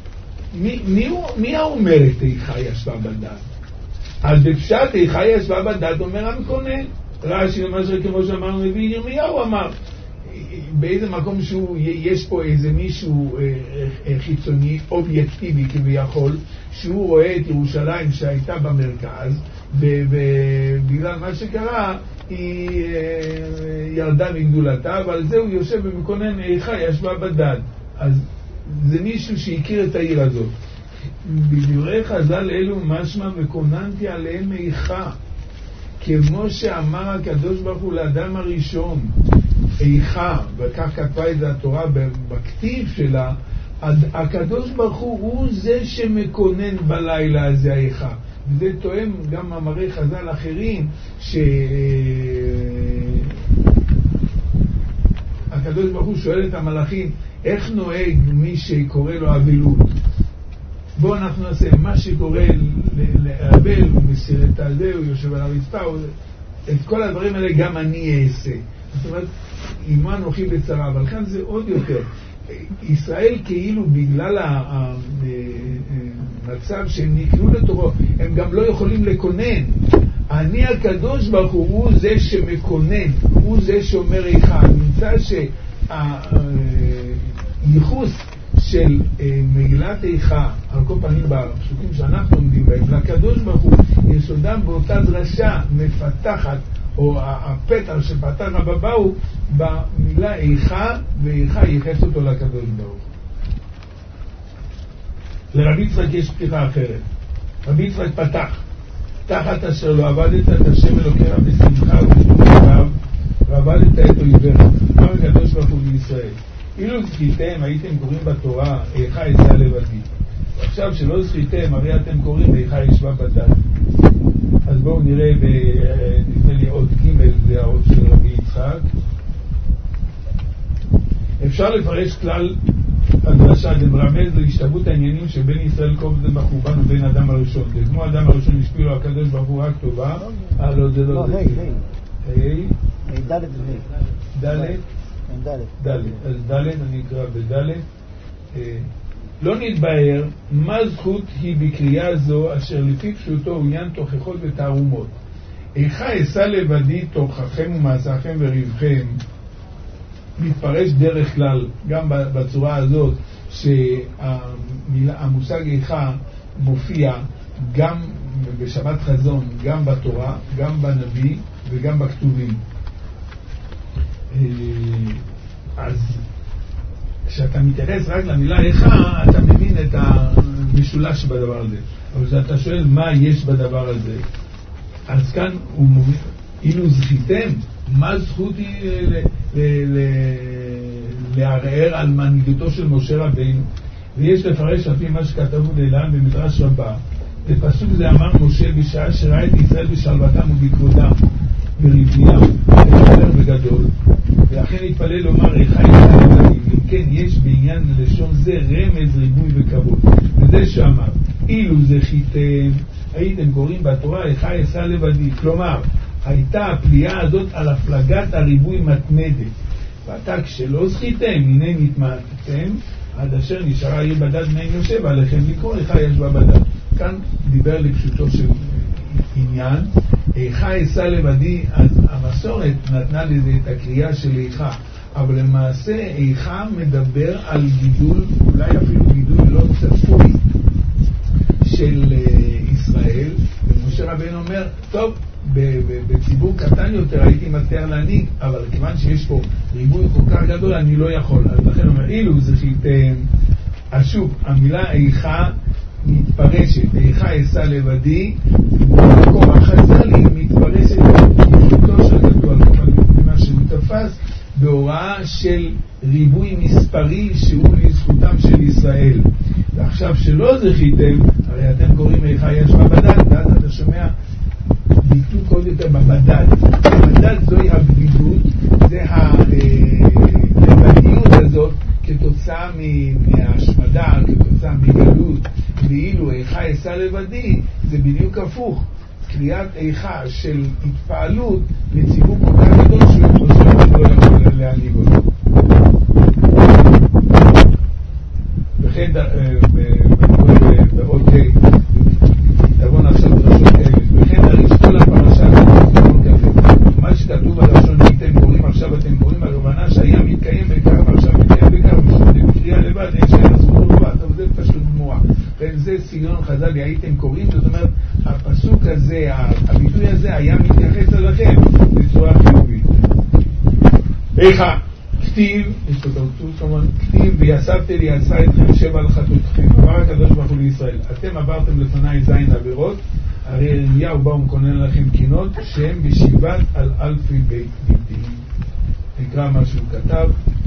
מי האומרת איכה ישבה בדעת? אז בפשט איכה ישבה בדעת אומר המקונן. רש"י למשל כמו שאמרנו נביא ירמיהו אמר, באיזה מקום יש פה איזה מישהו חיצוני, אובייקטיבי כביכול, שהוא רואה את ירושלים שהייתה במרכז, ובגלל מה שקרה היא ירדה מגדולתה, אבל זה הוא יושב ומקונן איכה ישבה בדד. אז זה מישהו שהכיר את העיר הזאת. בדברי חז"ל אלו משמע וקוננתי עליהם איכה, כמו שאמר הקדוש ברוך הוא לאדם הראשון איכה, וכך כתבה את זה התורה בכתיב שלה, הקדוש ברוך הוא זה שמקונן בלילה הזה איכה. וזה תואם גם מאמרי חז"ל אחרים, שהקדוש ברוך הוא שואל את המלאכים איך נוהג מי שקורא לו אבלות. בואו אנחנו נעשה מה שקורא לאבל, הוא מסיר את הזה, הוא יושב על הרצפה, את כל הדברים האלה גם אני אעשה. זאת אומרת, עמה אנוכי בצרה, אבל כאן זה עוד יותר. ישראל כאילו בגלל המצב שהם נקלו לתוכו, הם גם לא יכולים לקונן. אני הקדוש ברוך הוא זה שמקונן, הוא זה שאומר איכה. נמצא שהייחוס של מגילת איכה, על כל פנים בפסוקים שאנחנו עומדים בהם, לקדוש ברוך הוא יסודם באותה דרשה מפתחת, או הפתח שפתח רב אבאו במילה איכה, ואיכה ייחס אותו לקדוש ברוך הוא. לרבי יצחק יש פתיחה אחרת. המצווה פתח, תחת אשר לא עבדת את השם אלוקיך בשמחה ובשמחה ועבדת את אויביך. אמר הקדוש ברוך הוא לישראל, אילו זכיתם הייתם קוראים בתורה איכה אשא לבדי, ועכשיו שלא זכיתם הרי אתם קוראים איכה ישבה בדד. אז בואו נראה נדמה לי עוד ג' זה האות של רבי יצחק. אפשר לפרש כלל הדרשה דמרמז להשתוות העניינים שבין ישראל קוב זה בחורבן ובין אדם הראשון. זה כמו אדם הראשון השפיע לו הקדוש ברוך הוא רק טובה. לא, זה לא זה. ד' ד'. אז ד' אני אקרא בד'. לא נתבהר מה זכות היא בקריאה זו אשר לפי פשוטו עניין תוכחות ותערומות. איכה אשא לבדי תוכחכם ומעשיכם וריבכם מתפרש דרך כלל גם בצורה הזאת שהמושג איכה מופיע גם בשבת חזון, גם בתורה, גם בנביא וגם בכתובים. אז כשאתה מתייחס רק למילה איכה אתה מבין את המשולש בדבר הזה, אבל כשאתה שואל מה יש בדבר הזה, אז כאן הוא מוביל, אילו זכיתם, מה זכות היא לערער על מנהיגותו של משה רבינו? ויש לפרש על פי מה שכתבו להלן במדרש רבה. בפסוק זה אמר משה בשעה שראה את ישראל בשלוותם ובכבודם ורבניים וחבר וגדול, ואכן התפלל לומר איכה אשא לבדי. אם כן יש בעניין לשון זה רמז ריבוי וכבוד, וזה שאמר אילו זכיתם הייתם קוראים בתורה איכה אשא לבדי, כלומר הייתה הפליאה הזאת על הפלגת הריבוי מתמדת, ועתה כשלא זכיתם הנה נתמעטתם עד אשר נשארה העיר בדד בני משה ועליכם לקרוא איכה ישבה בדד. כאן דיבר לפשוטו של עניין איכה אשא לבדי. אז המסורת נתנה לזה את הקריאה של איכה, אבל למעשה איכה מדבר על גידול, אולי אפילו גידול לא צפוי של ישראל, ומשה רבינו אומר טוב בציבור קטן יותר הייתי מתאר להנהיג, אבל כיוון שיש פה ריבוי כל כך גדול אני לא יכול. אז לכן אומר אילו זכיתם. אז שוב המילה איכה מתפרשת איכה אשא לבדי, במקום החז"לי מתפרשת בפשוטו של כתוב מה שהוא תפס בהוראה של ריבוי מספרי שהוא לזכותם של ישראל. ועכשיו שלא זכיתם הרי אתם קוראים איכה ישבה בדד, ואז אתה שומע ביטוי עוד יותר בבדד. בבדד זוהי הבדידות, זה הלבדיות הזאת כתוצאה מהשמדה, כתוצאה מגלות. ואילו איכה אשא לבדי זה בדיוק הפוך, קריאת איכה של התפעלות לציבור כל כך גדול שהוא חושב לא יכול להנהיג אותו. וכן בעוד תבון עכשיו דרשות אלה, וכן דריש כל הפרשה מה שכתוב על לשון הייתם קוראים עכשיו אתם קוראים על הבנה שהיה מתקיים בעיקר ועכשיו מתקיים בעיקר משום בקריאה לבד אין שאלה זכות לבד, אבל זה פשוט גמורה. זה סגנון חז"ל הייתם קוראים, זאת אומרת הפסוק הזה, הביטוי הזה היה מתייחס אליכם בצורה חיובית. איכה כתיב, יש פה תרצות כמובן, כתיב ויסבתי לי עשה אתכם שבע על חטאותכם, אמר הקדוש ברוך הוא לישראל אתם עברתם לפני זין עבירות, הרי ירמיהו בא ומכונן לכם קינות שהם בשבעת על אלפי בית ביתי. נקרא מה שהוא כתב.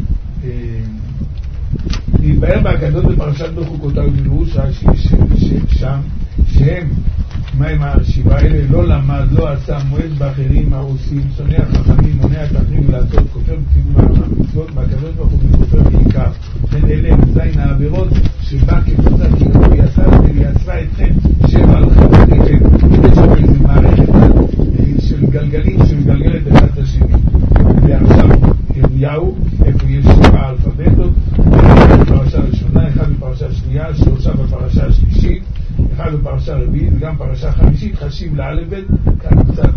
להתבהר בהקדות בפרשת בחוקותיו ובירוש שם שהם מה עם השבעה האלה? לא למד, לא עשה, מועד באחרים העושים, שונא החכמים, מונע את האחרים לעשות, כופר בציבור המצוות, והקדוש ברוך הוא כופר בעיקר. אלה הם זין העבירות שבא כתוצאה כאילו יצרה אתכם שבע על חטאותיכם. יש פה איזו מערכת של גלגלים שמגלגלת אחד את השני. ועכשיו ירמיהו, איפה יש שבע אלפבתות, אחד בפרשה הראשונה, אחד בפרשה השנייה, שלושה בפרשה השלישית, אחד בפרשה רביעית וגם פרשה חמישית, חשיב לאלף-בית, כאן קצת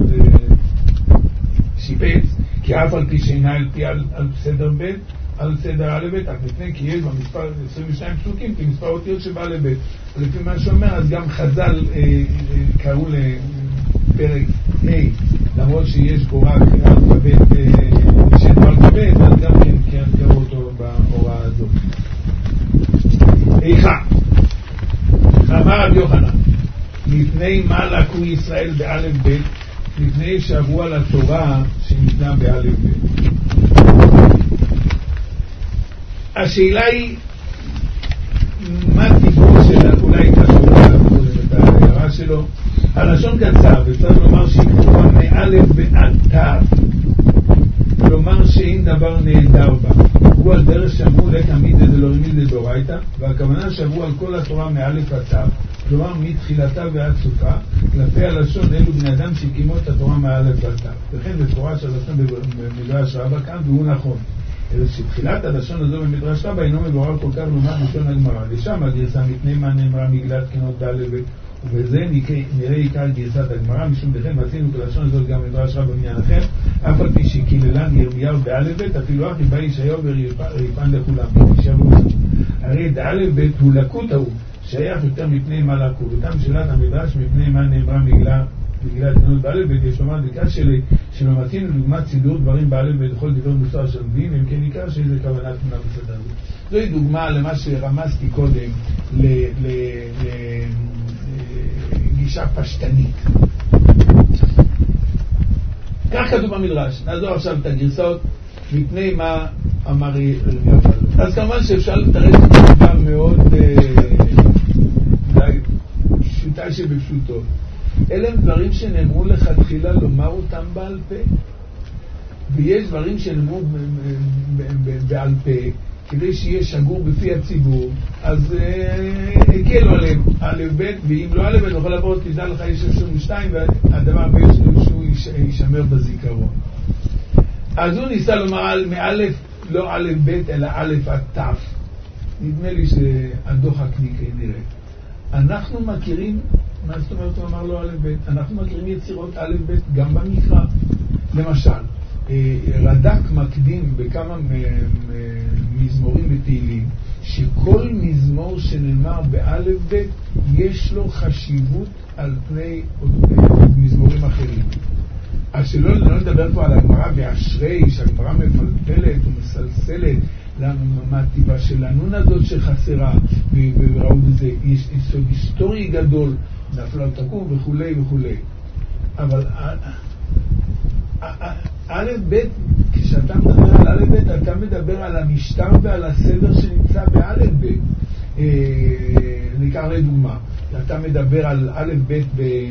שיפץ, כי אף על פי שאינה על פי על סדר בית, על סדר אלף-בית, אך לפני כי יש במספר 22 פסוקים, כי מספר אותיות שבא אלף-בית. לפי מה שאומר, אז גם חז"ל קראו לפרק A, למרות שיש בו רק אלף-בית של אלף-בית, אז גם כן קראו אותו בהוראה הזאת. איכה אמר רבי יוחנן לפני מה לקו ישראל באלף בית, לפני שעברו על התורה שניתנה באלף בית. השאלה היא, מה טיבו שלה, אולי הייתה שאלה את ההערה שלו, הלשון קצר, וצריך לומר שהיא כתובה מאלף ועד תו, כלומר שאין דבר נהדר בה. הוא על דרך שאמרו לתמיד זה לא רמיד לדורייתא, והכוונה שעברו על כל התורה מאלף עד תו, כלומר מתחילתה ועד סופה, כלפי הלשון אלו בני אדם שהקימו את התורה מאלף עד תו. וכן בפורש הלשון במדרש רבא כאן, והוא נכון. אלא שתחילת הלשון הזו במדרש רבא אינו מבואר כל כך לעומת לשון הגמרא. לשם הגרסה מפני מה נאמרה מגילת תקינות ד' ובזה נראה עיקר גרסת הגמרא, משום דכן ועשינו כלשון הזאת גם מדרש רבא בעניין אחר, אף על פי שקיללן ירמיהו באלף בית, אפילו אחי בא ישעיהו וריפן לכולם. הרי דאלף בית הוא לקות ההוא, שייך יותר מפני מה לקו, ותם שאלת המדרש מפני מה נאמרה מגילת תקינות באלף בית, יש לומר דקה שממתין לדוגמת סידור דברים באלף בית לכל דבר מוסר של דין, אם כן עיקר שזה כוונת תמונה בסדר. זוהי דוגמה למה שרמזתי קודם, גישה פשטנית. כך כתוב במדרש. נעזור עכשיו את הגרסאות מפני מה אמר ירמיהו. אז כמובן שאפשר לתרץ את זה מאוד אולי פשוטה שבפשוטות. אלה הם דברים שנאמרו לכתחילה לומר אותם בעל פה, ויש דברים שנאמרו בעל פה כדי שיהיה שגור בפי הציבור, אז הקלו עליהם א' ב', ואם לא א' ב' נוכל לבוא, תדע לך יש 22, והדבר הבא שהוא יישמר בזיכרון. אז הוא ניסה לומר מאלף, לא א' ב' אלא א' עד ת'. נדמה לי שהדוח הקניקי נראה. אנחנו מכירים, מה זאת אומרת הוא אמר לו א' ב'? אנחנו מכירים יצירות א' ב' גם במקרא. למשל, רד"ק מקדים בכמה מזמורים ותהילים, שכל מזמור שנאמר באלף ב' יש לו חשיבות על פני מזמורים אחרים. אז שלא נדבר פה על הגמרא באשרי, שהגמרא מפלפלת ומסלסלת מהטיבה של הנון הזאת שחסרה, וראו בזה יסוד היסטורי גדול, נפלה תקום וכולי וכולי. אבל א' ב', כשאתה מדבר על א' ב', אתה מדבר על המשטר ועל הסדר שנמצא בא' ב'. ניקח לדוגמה, אתה מדבר על א' ב'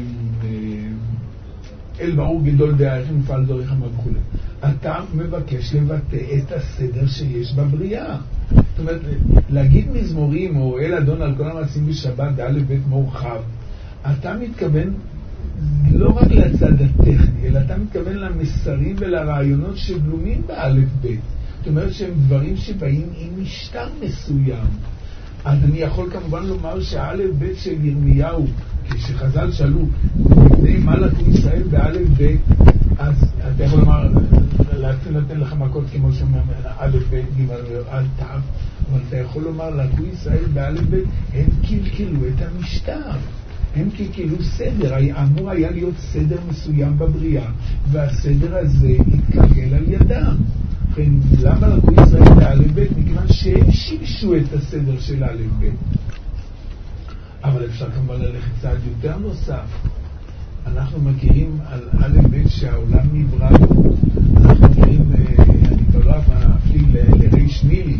אל ברור גדול דעריך מפעל דוריך וכו'. אתה מבקש לבטא את הסדר שיש בבריאה. זאת אומרת, להגיד מזמורים או אל אדון על כל המעשים בשבת ד' ב' מורחב, אתה מתכוון לא רק לצד הטכני, אלא אתה מתכוון למסרים ולרעיונות שגלומים באלף בית. זאת אומרת שהם דברים שבאים עם משטר מסוים. אז אני יכול כמובן לומר שהאלף בית של ירמיהו, כשחז"ל שאלו לפני מה לקו ישראל באלף בית, אז אתה יכול לומר, לתת לך מכות כמו שאומר אלף בית ג' על ת', אבל אתה יכול לומר לקו ישראל באלף בית, הם קלקלו את המשטר. הם כאילו סדר, אמור היה להיות סדר מסוים בבריאה, והסדר הזה התקלקל על ידם. לכן, למה לקו ישראל באלף בית? מכיוון שהם שיבשו את הסדר של אלף בית. אבל אפשר כמובן ללכת צעד יותר נוסף. אנחנו מכירים על אלף בית שהעולם נברא בו. אנחנו מכירים, אני כבר לא אפילו לריש נילי,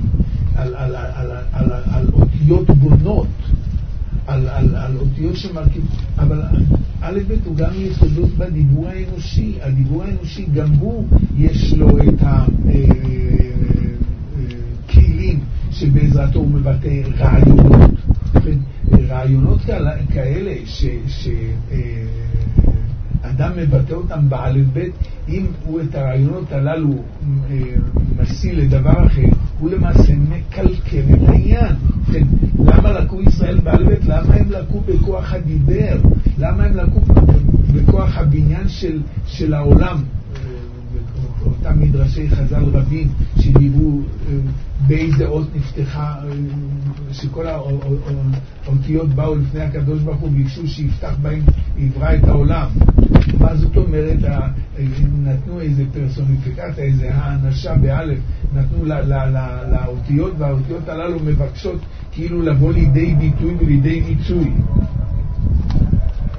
על אותיות בונות. על אותיות שמרכיב, אבל א' ב' הוא גם יסודות בדיבור האנושי. הדיבור האנושי גם הוא יש לו את הכלים שבעזרתו הוא מבטא רעיונות. רעיונות כאלה שאדם מבטא אותם באלף ב', אם הוא את הרעיונות הללו מסיל לדבר אחר, הוא למעשה מקלקל את העניין. למה לקו ישראל באלף ב'? למה הם לקו בכוח הדיבר? למה הם לקו בכוח הבניין של העולם? אותם מדרשי חז"ל רבים שדיברו באיזה אות נפתחה, שכל האותיות באו לפני הקדוש ברוך הוא וביקשו שיפתח בהם, יברא את העולם. מה זאת אומרת? נתנו איזה פרסוניפיקציה, איזה האנשה באלף, נתנו לאותיות, והאותיות הללו מבקשות כאילו לבוא לידי ביטוי ולידי מיצוי.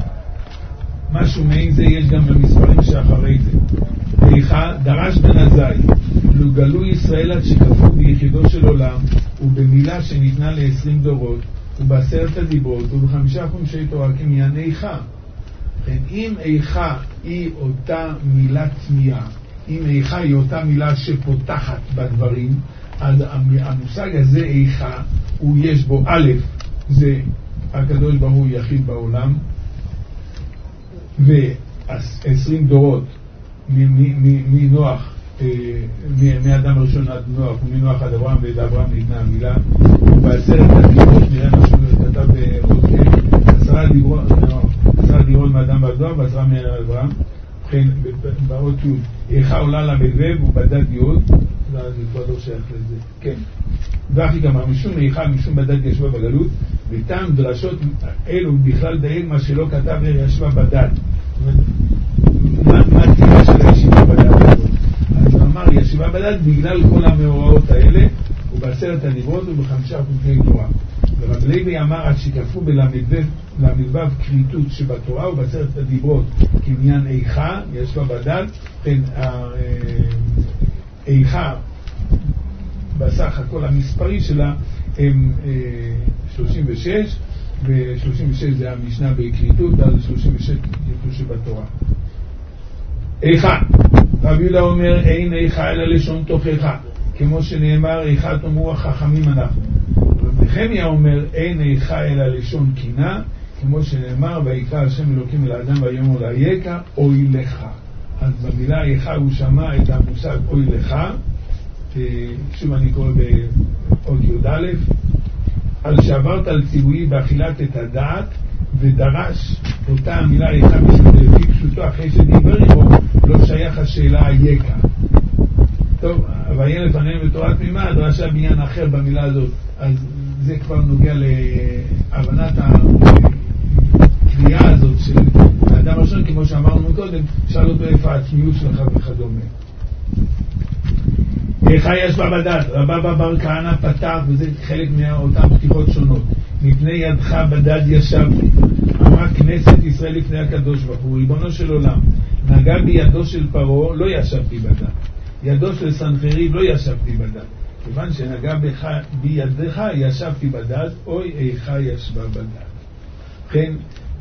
משהו מעין זה יש גם במספרים שאחרי זה. איכה דרש בן עזאי, לו גלו ישראל עד שכפו ביחידו של עולם, ובמילה שניתנה ל20 דורות, וב10 הדיברות, וב5 חומשי תורה כמניין איכה. אם איכה היא אותה מילה תמיעה, אם איכה היא אותה מילה שפותחת בדברים, אז המושג הזה איכה, הוא יש בו א', זה הקדוש ברוך הוא יחיד בעולם, ו20 דורות מנוח, מאדם הראשון עד נוח, ומנוח עד אברהם, ועד אברהם ניתנה המילה, וב10 הדיברות נראה מה שהוא כתב בעוד 10 דיברות מאדם ועד נוח, ו10 מאברהם. ובכן באות י' איכה עולה למדבב ובדד י', זה כבר לא שייך לזה, כן. ואחי כמה משום איכה משום בדד ישבה בגלות, וטעם דרשות אלו בכלל דייג מה שלא כתב ישבה בדד. מה הטיבה של הישיבה בדד? אז הוא אמר ישיבה בדד בגלל כל המאורעות האלה, וב10 הדיברות וב5 חומשי תורה. ורב לוי אמר עד שכפו למדבב קריטות שבתורה, וב10 הדיברות כעניין איכה ישבה בדד. כן, איכה בסך הכל המספרי שלה הם 36, ו36 זה המשנה בקריטות, ואז 36 יתו שבתורה. איכה, רבי יהודה אומר אין איכה אלא לשון תוכחה, כמו שנאמר איכה תאמרו החכמים אנחנו. נחמיה אומר אין איכה אלא לשון קינה, כמו שנאמר ויקרא השם אלוקים אל האדם ויאמר לה יקה אוי לך. אז במילה איכה הוא שמע את המושג אוי לך. שוב אני קורא בעוד י"א, על שעברת על ציווי באכילת את הדעת, ודרש אותה המילה איכה לפי פשוטו אחרי שדיבר איתו, לא שייך השאלה היקה. טוב, ויהיה לפנינו בתורה תמימה, דרשה בעניין אחר במילה הזאת, אז זה כבר נוגע להבנת הקריאה הזאת של האדם הראשון, כמו שאמרנו קודם, שאל אותו איפה העצמיות שלך וכדומה. איכה ישבה בדד, רבא בר כהנא פתח, וזה חלק מאותן פתיחות שונות. מפני ידך בדד ישבתי, אמרה כנסת ישראל לפני הקדוש ברוך הוא, ריבונו של עולם, נגע בידו של פרעה, לא ישבתי בדד, ידו של סנחריב לא ישבתי בדד, כיוון שנגע בידך ישבתי בדד, אוי איכה ישבה בדד. כן,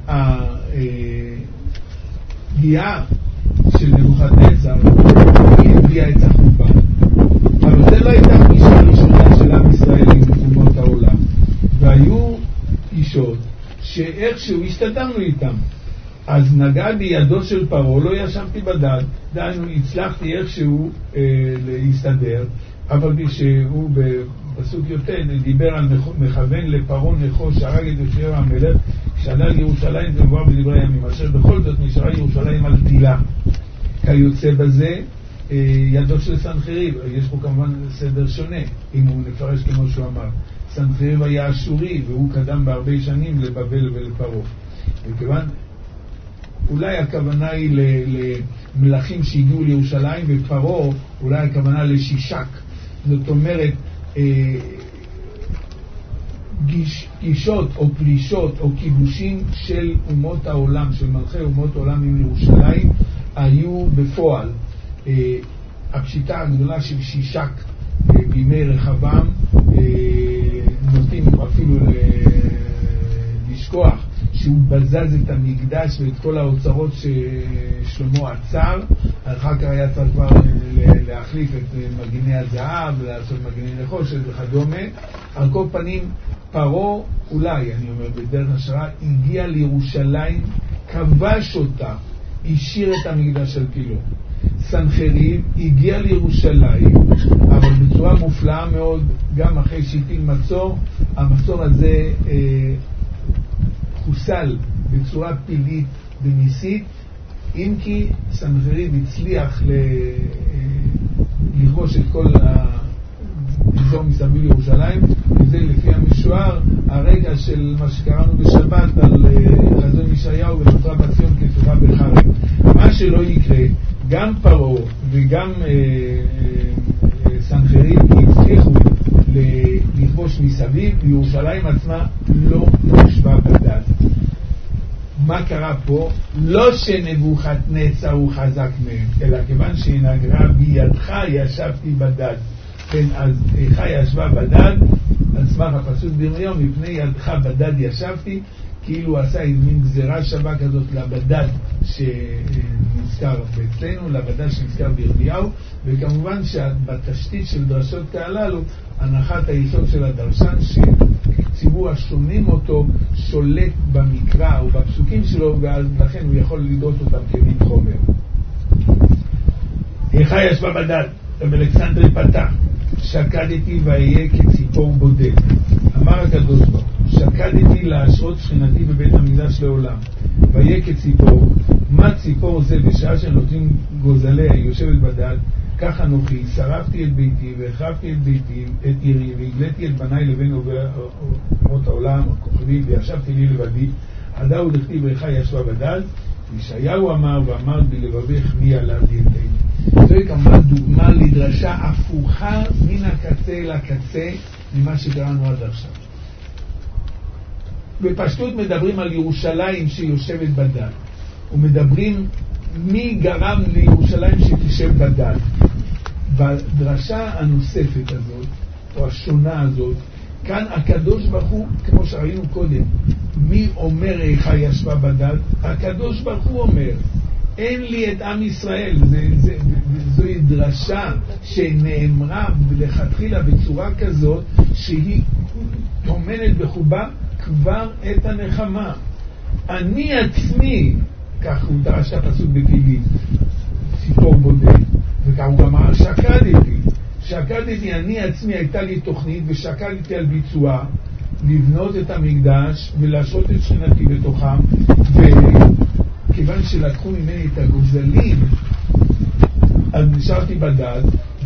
הפגיעה של נבוכדנצר היא הביאה את החופה, אבל זה לא הייתה פגישה ראשונה של עם ישראל עם אומות העולם, והיו פגישות שאיכשהו השתתמנו איתם. אז נגע בידו של פרעה, לא ישבתי בדד, דהיינו הצלחתי איכשהו להסתדר, אבל שהוא בפסוק יותר דיבר על מכוון לפרעה נחוש שהרג את יאשיהו המלך כשעלה לירושלים, זה מבואר בדברי הימים, אשר בכל זאת נשארה ירושלים על תילה. כיוצא בזה ידו של סנחריב, יש פה כמובן סדר שונה אם הוא נפרש כמו שהוא אמר. סנחריב היה אשורי והוא קדם בהרבה שנים לבבל ולפרעה, וכיוון אולי הכוונה היא למלכים שהגיעו לירושלים, ופרעה אולי הכוונה לשישק, זאת אומרת גישות או פלישות או כיבושים של אומות העולם, של מלכי אומות העולם עם ירושלים, היו בפועל. הפשיטה הגדולה של שישק בימי רחבעם, נוטים אפילו לשכוח שהוא בזז את המקדש ואת כל האוצרות ששלמה עצר, אחר כך היה צריך כבר להחליף את מגיני הזהב, לעשות מגיני נחושת וכדומה. על כל פנים פרעה, אולי אני אומר בדרך השראה, הגיע לירושלים, כבש אותה, השאיר את המקדש על פילו. סנחריב הגיע לירושלים, אבל בצורה מופלאה מאוד, גם אחרי שהטיל מצור, המצור הזה חוסל בצורה פילית וניסית, אם כי סנחריב הצליח לכבוש את כל האזור מסביב לירושלים, וזה לפי המשוער הרגע של מה שקראנו בשבת על חזון ישעיהו ונותרה בציון כתובה בחרב. מה שלא יקרה, גם פרעה וגם סנחריב הצליחו לכבוש מסביב, וירושלים עצמה לא ישבה בדד. מה קרה פה? לא שנבוכדנצר הוא חזק מהם, אלא כיוון שנגרה בידך ישבתי בדד. כן, אז איכה ישבה בדד, על סמך הפסוק בירמיהו, מפני ידך בדד ישבתי, כאילו עשה מין גזירה שווה כזאת לבדד שנזכר אצלנו, לבדד שנזכר בירמיהו, וכמובן שבתשתית של דרשות כהללו, הנחת היסוד של הדרשן שציבור השומעים אותו שולט במקרא או בפסוקים שלו, ולכן הוא יכול לדעות אותם כמין חומר. איכה ישבה בדד, רב אלכסנדרי פתח, שקדתי ואהיה כציפור בודד. אמר הקדוש ברוך הוא, שקדתי להשרות שכינתי בבית המקדש לעולם, ואהיה כציפור. מה ציפור זה? בשעה שנותנים גוזליה יושבת בדד, כך אנוכי, שרפתי את ביתי והחרבתי את ביתי, את עירי, והגליתי את בניי לבין אומות העולם, הכוכבים, וישבתי לי לבדי, עדה ודכתיב איכה ישבה בדד. ישעיהו אמר ואמר בלבבך מי עליו יתנו. זוהי כמובן דוגמה לדרשה הפוכה מן הקצה לקצה ממה שקראנו עד עכשיו. בפשטות מדברים על ירושלים שיושבת בדד, ומדברים מי גרם לירושלים שתשב בדד. בדרשה הנוספת הזאת או השונה הזאת, כאן הקדוש ברוך הוא, כמו שראינו קודם, מי אומר איכה ישבה בדד? הקדוש ברוך הוא אומר, אין לי את עם ישראל. זוהי דרשה שנאמרה לכתחילה בצורה כזאת שהיא תומנת בחובה כבר את הנחמה. אני עצמי, כך הוא דרש הפסוק בתהילים, ציפור בודד, וכך הוא גם אמר שקדתי, אני עצמי הייתה לי תוכנית ושקדתי על ביצוע, לבנות את המקדש ולעשות את שכינתי בתוכם, וכיוון שלקחו ממני את הגוזלים אז נשארתי בדד,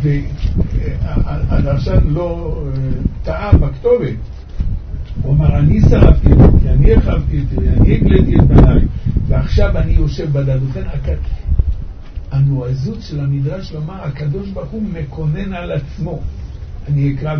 והדרשן לא טעה בכתובת. הוא אמר, אני שרפתי את זה, אני החרבתי את זה, אני הגליתי את בניי, ועכשיו אני יושב בדד. ובכן, הנועזות של המדרש לומר, הקדוש ברוך הוא מקונן על עצמו. אני אקרא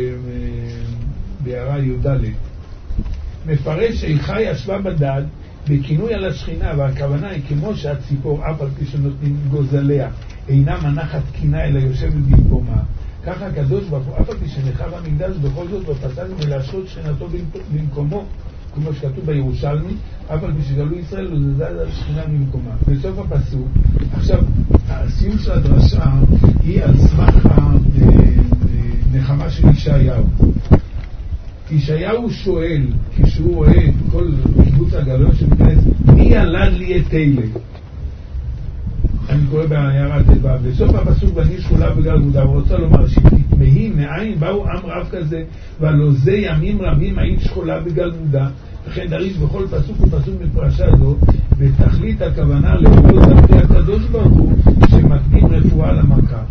בהערה י"ד. מפרש איכה ישבה בדד בכינוי על השכינה, והכוונה היא כמו שהציפור אף על פי שנותנים גוזליה אינה מנחת קינה אלא יושבת במקומה, ככה הקדוש ברוך הוא אף על פי שנחרב המקדש בכל זאת לא פסק מלהשרות שכינתו במקומו, כמו שכתוב בירושלמי, אף על פי שגלו ישראל לא זז על שכינה במקומה. בסוף הפסוק, עכשיו הסיום של הדרשה היא על סמך הנחמה של ישעיהו. ישעיהו שואל, כשהוא רואה את כל קיבוץ הגלויות שמתכנס, מי ילד לי את אלה? אני קורא בהערת טבע, בסוף הפסוק, ואני שכולה בגלל גמודה, ורוצה לומר שתתמהי מאין באו עם רב כזה, והלא זה ימים רבים היית שכולה בגלל גמודה. לכן דריש בכל פסוק ופסוק מפרשה זו, ותכלית הכוונה לראות דרכי הקדוש ברוך הוא שמקדים רפואה למכה.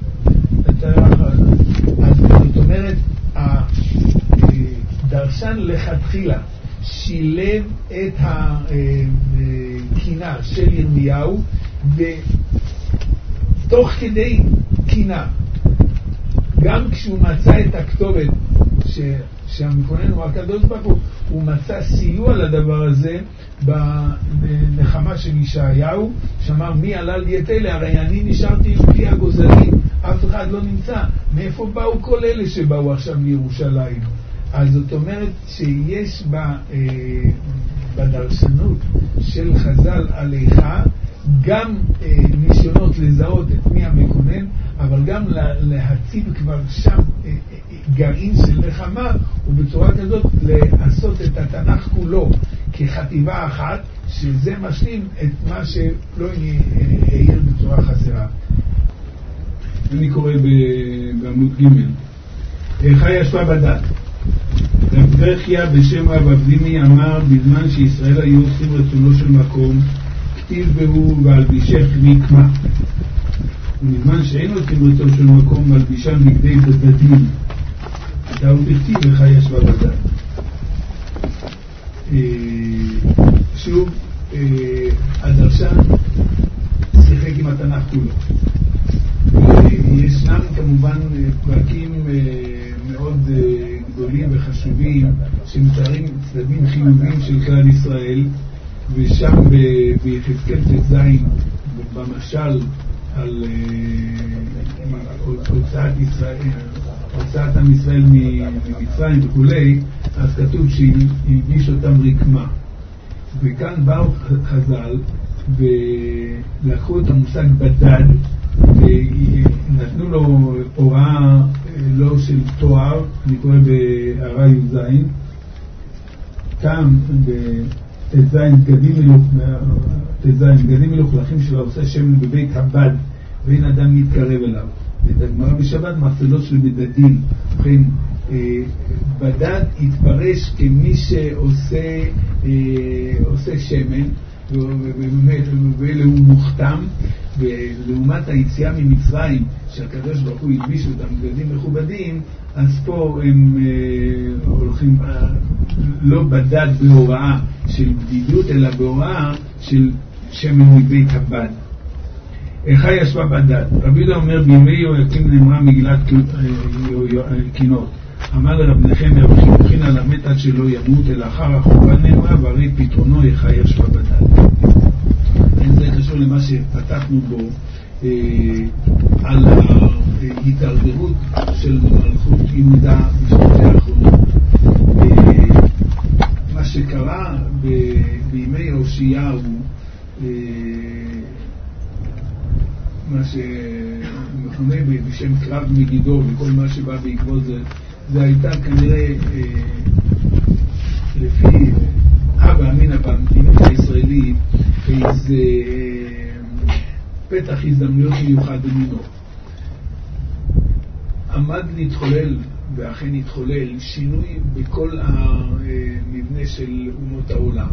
אז זאת אומרת, דרשן לכתחילה שילב את הקינה של ירמיהו, ותוך כדי קינה, גם כשהוא מצא את הכתובת שהמקונן הוא הקדוש ברוך הוא מצא סיוע לדבר הזה בנחמה של ישעיהו, שאמר מי עלה לי את אלה, הרי אני נשארתי לפי הגוזלים, אף אחד לא נמצא, מאיפה באו כל אלה שבאו עכשיו לירושלים? אז זאת אומרת שיש בדרשנות של חז"ל עליך גם ניסיונות לזהות את מי המקונן, אבל גם להציב כבר שם גרעין של נחמה, ובצורה כזאת לעשות את התנ"ך כולו כחטיבה אחת, שזה משלים את מה שלא העיר בצורה חסרה. אני קורא בעמוד ג' איכה ישבה בדד. רב דרכיה בשם רב אבדימי אמר, בזמן שישראל היו עושים רצונו של מקום, כתיב בהו והלבישך רקמה. ובזמן שאין עושים רצונו של מקום, מלבישם בגדי בדדים. אתה הוא בכתיב איכה ישבה בדד. שוב, הדרשן שיחק עם התנ"ך כולו. ישנם כמובן פרקים מאוד גדולים וחשובים שמתארים צדדים חיוביים של כלל ישראל, ושם ביחזקאל ט"ז, במשל על הוצאת עם ישראל ממצרים וכולי, אז כתוב שהלביש אותם רקמה. וכאן באו חז"ל ולקחו את המושג בדד ונתנו לו הוראה לא של תואר, אני קורא בהערה י"ז, כאן בט"ז בגדים מלוכלכים של העושה שמן בבית הבד ואין אדם מתקרב אליו. בגמרא בשבת מעשלות של בדדים. ובכן, בדד התפרש כמי שעושה שמן ואלה הוא מוכתם, ולעומת היציאה ממצרים שהקדוש ברוך הוא הלביש אותם בגדים מכובדים, אז פה הם הולכים לא בדד בהוראה של בדידות אלא בהוראה של שמן מבית הבד. איכה ישבה בדד. רבי יהודה אומר בימי יהויקים נאמרה מגילת קינות, אמר לרב נחמיה וכן על המת עד שלא ימות אלא אחר החורבן נאמרה והרי פתרונו איכה ישבה בדד. זה קשור למה שפתחנו בו על ההתדרדרות של מלכות יהודה בשנותיה האחרונות. מה שקרה בימי יהושיהו, מה שמכונה בשם קרב מגידו וכל מה שבא בעקבות זה הייתה כנראה לפי אבא אמינא במדינות הישראלית איזה פתח הזדמנויות מיוחד במינו. עמד להתחולל ואכן התחולל שינוי בכל המבנה של אומות העולם.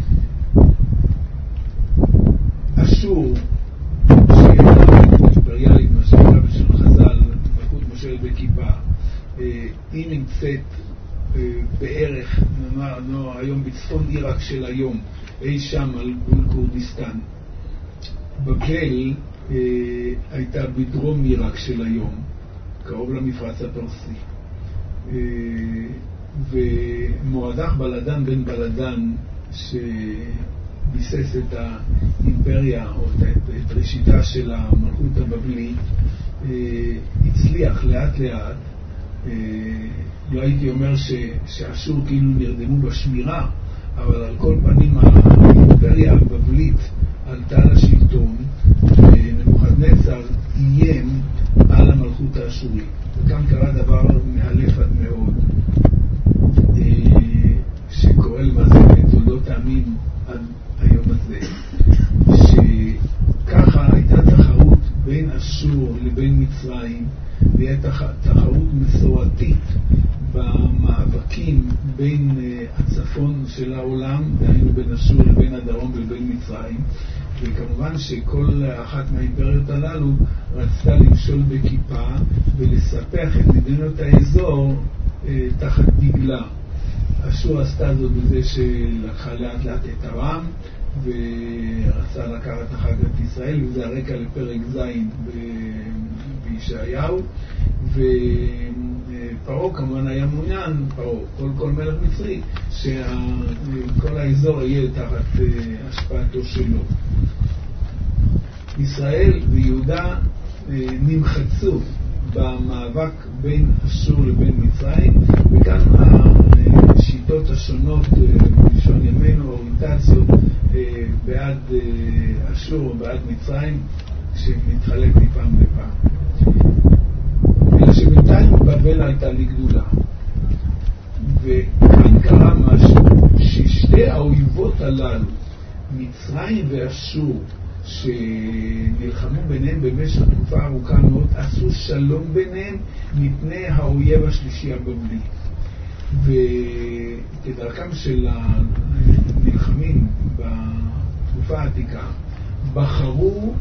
אשור אימפריאלית, מה שהייתה בשם חז"ל, מלכות מושל בכיפה, היא נמצאת בערך, נאמר, היום בצפון עיראק של היום, אי שם על גבול כורדיסטן. בבל הייתה בדרום עיראק של היום, קרוב למפרץ הפרסי. ומורדך בלדן בן בלדן, שביסס את האימפריה או את ראשיתה של המלכות הבבלית, הצליח לאט לאט. לא הייתי אומר שאשור כאילו נרדמו בשמירה, אבל על כל פנים האימפריה הבבלית עלתה לשלטון ונבוכדנצר איים על המלכות האשורית. וכאן קרה דבר מאלף עד מאוד שקורה למעשה בתולדות העמים עד היום הזה, שככה הייתה תחרות בין אשור לבין מצרים, והייתה תחרות מסורתית במאבקים בין הצפון של העולם, דהיינו בין אשור לבין הדרום ובין מצרים. וכמובן שכל אחת מהאימפריות הללו רצתה למשול בכיפה ולספח את מדינות האזור תחת דגלה. אשור עשתה זאת בזה שלקחה לאט לאט את ארם ורצה לקחת אחר כך את ישראל, וזה הרקע לפרק ז' בישעיהו. ופרעה כמובן היה מעוניין, כל מלך מצרי, שכל האזור יהיה תחת השפעתו שלו. ישראל ויהודה נמחצו במאבק בין אשור לבין מצרים, וכאן השיטות השונות בלשון ימינו, אוריינטציות בעד אשור ובעד מצרים, שמתחלק מפעם לפעם. אלא שבינתיים בבל הייתה לגדולה, וכאן קרה משהו ששתי האויבות הללו, מצרים ואשור, שנלחמו ביניהם במשך תקופה ארוכה מאוד, עשו שלום ביניהם מפני האויב השלישי הבבלי. וכדרכם של הנלחמים בתקופה העתיקה, בחרו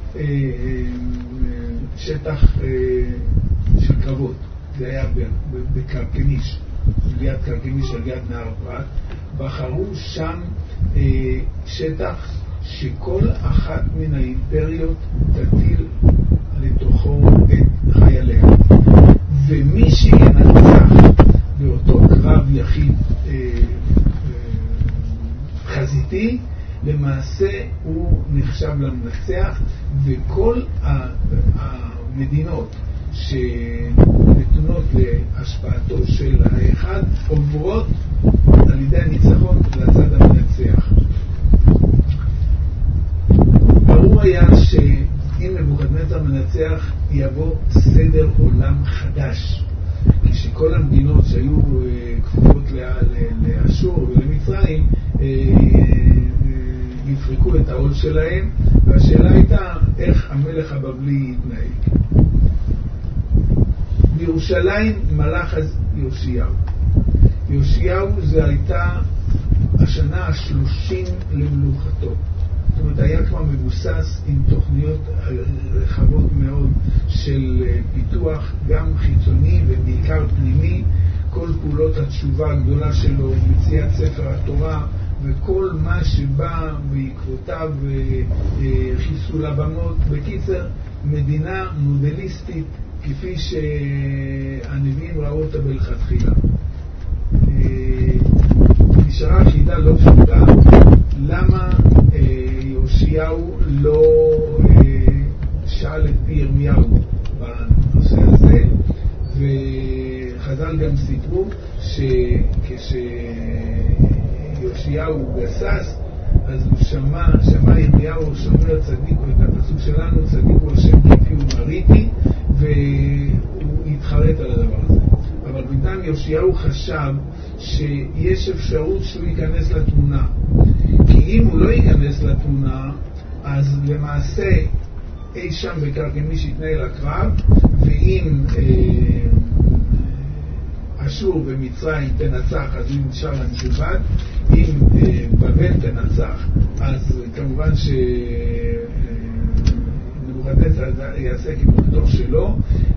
שטח של קרבות. זה היה בקרקמיש, ליד קרקמיש, על יד נהר פרת. בחרו שם שטח שכל אחת מן האימפריות תטיל לתוכו את חייליה, ומי שינצח באותו קרב יחיד חזיתי, למעשה נחשב למנצח, וכל המדינות שנתונות להשפעתו של האחד עוברות על ידי הניצחון לצד המנצח. ברור היה שאם נבוכדנצר מנצח יבוא סדר עולם חדש, כשכל המדינות שהיו כפופות לאשור ולמצרים יפרקו את העול שלהם, והשאלה הייתה איך המלך הבבלי יתנהג. בירושלים מלך אז יאשיהו. יאשיהו זה הייתה השנה ה-30 למלוכתו. זאת אומרת, היה כבר מבוסס עם תוכניות רחבות מאוד של פיתוח, גם חיצוני ובעיקר פנימי. כל פעולות התשובה הגדולה שלו, מציאת ספר התורה וכל מה שבא בעקבותיו, חיסול הבמות. בקיצר, מדינה מודליסטית כפי שהנביאים ראו אותה בלכתחילה. נשארה חידה לא פשוטה, למה יאשיהו לא שאל את פי ירמיהו בנושא הזה, וחז"ל גם סיפרו שכשיאשיהו גסס, אז הוא שמע ירמיהו שומר צדיק, את הפסוק שלנו, צדיק הוא השם כפי ומריתי, והוא התחרט על הדבר הזה. אבל בינתיים יאשיהו חשב שיש אפשרות שהוא ייכנס לתמונה, כי אם הוא לא ייכנס לתמונה, אז למעשה אי שם בקרקמיש יתנהל הקרב, ואם אשור ומצרים תנצח, אז הוא נשאר למשובד. אם בבל תנצח, אז כמובן שנבוכדנצר יעשה כמותו שלו.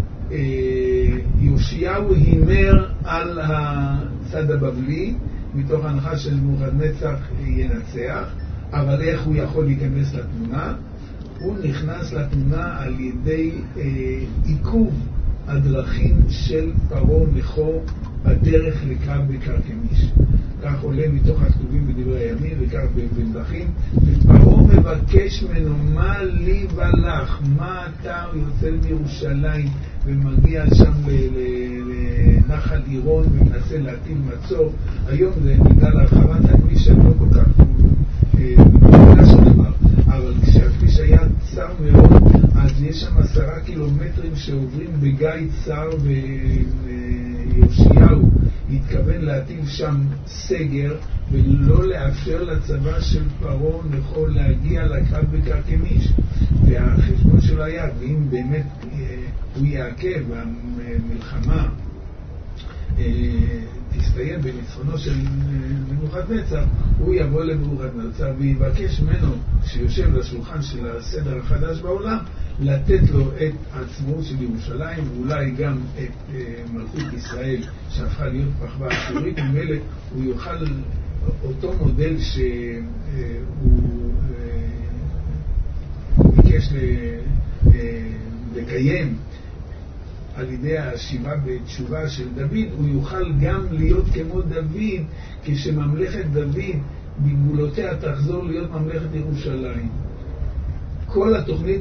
יאשיהו הימר על הצד הבבלי מתוך הנחה שנבוכדנצר ינצח, אבל איך הוא יכול להיכנס לתמונה? הוא נכנס לתמונה על ידי עיכוב הדרכים של פרעה נכו בדרך לקרב בקרקמיש. כך עולה מתוך הכתובים בדברי הימים וכך במלכים. ופרעה מבקש ממנו, מה לי ולך? מה אתה יוצא מירושלים ומגיע שם לנחל עירון ומנסה להטיל מצור? היום זה בגלל הרחבת הכביש שלא כל כך מבינה שנאמר, אבל כשהכביש היה צר מאוד, אז יש שם 10 קילומטרים שעוברים בגיא צר, ויאשיהו התכוון להטיל שם סגר ולא לאפשר לצבא של פרעה נכו להגיע לקרב בקרקמיש. והחשבון שלו היה, ואם באמת הוא יעכב והמלחמה תסתיים בניצחונו של נבוכדנצר, הוא יבוא לנבוכדנצר ויבקש ממנו שיושב לשולחן של הסדר החדש בעולם לתת לו את העצמאות של ירושלים, ואולי גם את מלכות ישראל שהפכה להיות פחווה אשורית, ומלך הוא יוכל אותו מודל שהוא ביקש לקיים על ידי השיבה בתשובה של דוד, הוא יוכל גם להיות כמו דוד, כשממלכת דוד בגבולותיה תחזור להיות ממלכת ירושלים. כל התוכנית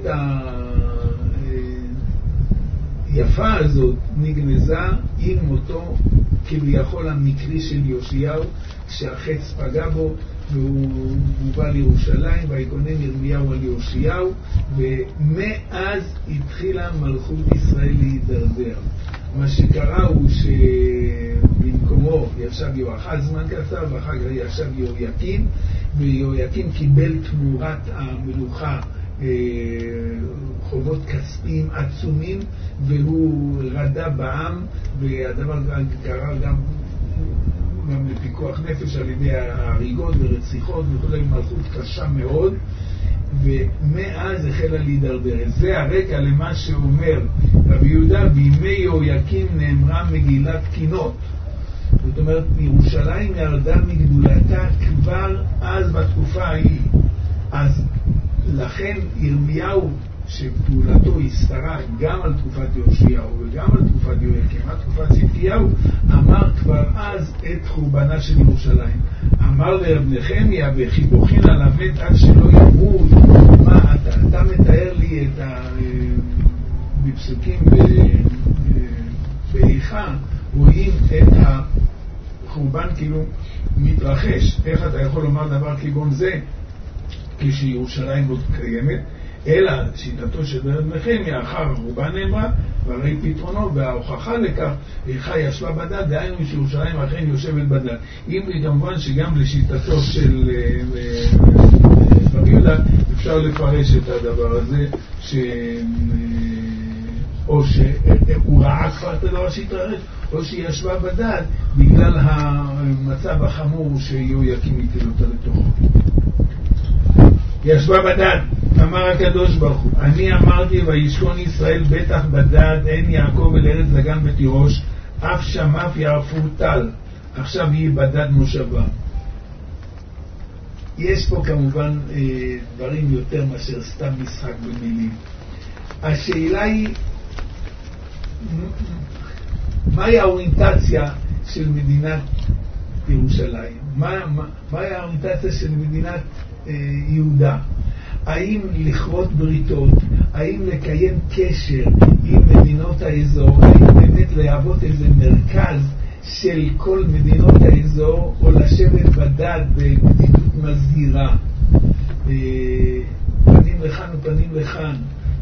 היפה הזאת נגנזה עם מותו כביכול המקרי של יאשיהו, כשהחץ פגע בו והוא בא לירושלים, ויקונן ירמיהו על יאשיהו, ומאז התחילה מלכות ישראל להידרדר. מה שקרה הוא שבמקומו ישב יואחז זמן קצר, ואחר כך ישב יהויקים, ויהויקים קיבל תמורת המלוכה חובות כספיים עצומים, והוא רדה בעם, והדבר קרה גם לפיקוח נפש על ידי ההריגות ורציחות וכו', מלכות קשה מאוד, ומאז החלה להידרדר. זה הרקע למה שאומר רבי יהודה, בימי יהויקים נאמרה מגילת קינות. זאת אומרת, ירושלים ירדה מגדולתה כבר אז בתקופה ההיא. אז לכן ירמיהו שפעולתו הסתרה גם על תקופת יאשיהו וגם על תקופת יהויקים, על תקופת צדקיהו, אמר כבר אז את חורבנה של ירושלים. אמר לרב נחמיה, וכי בוכין על המת עד שלא ימות. מה, אתה מתאר לי את בפסוקים באיכה, רואים את החורבן כאילו מתרחש. איך אתה יכול לומר דבר כגון זה כשירושלים לא קיימת? אלא שיטתו של רב נחמיה, אחר החורבן נאמרה והרי פתרונו, וההוכחה לכך איכה ישבה בדד, דהיינו שירושלים אכן יושבת בדד. אם כמובן שגם לשיטתו של רבי יהודה אפשר לפרש את הדבר הזה, או שהוא ראה כבר את הדבר שהתרחש, או שהיא ישבה בדד בגלל המצב החמור שיהויקים הטיל אותה לתוכו. ישבה בדד. אמר הקדוש ברוך הוא, אני אמרתי וישכון ישראל בטח בדד, אין יעקב אל ארץ דגן ותירוש, אף שמף יערפו טל. עכשיו היא בדד מושבה. יש פה כמובן דברים יותר מאשר סתם משחק במילים. השאלה היא, מהי האוריינטציה של מדינת ירושלים? מהי האוריינטציה של מדינת יהודה? האם לכרות בריתות? האם לקיים קשר עם מדינות האזור? האם באמת להוות איזה מרכז של כל מדינות האזור, או לשבת בדד בבדידות מזהירה, פנים לכאן ופנים לכאן?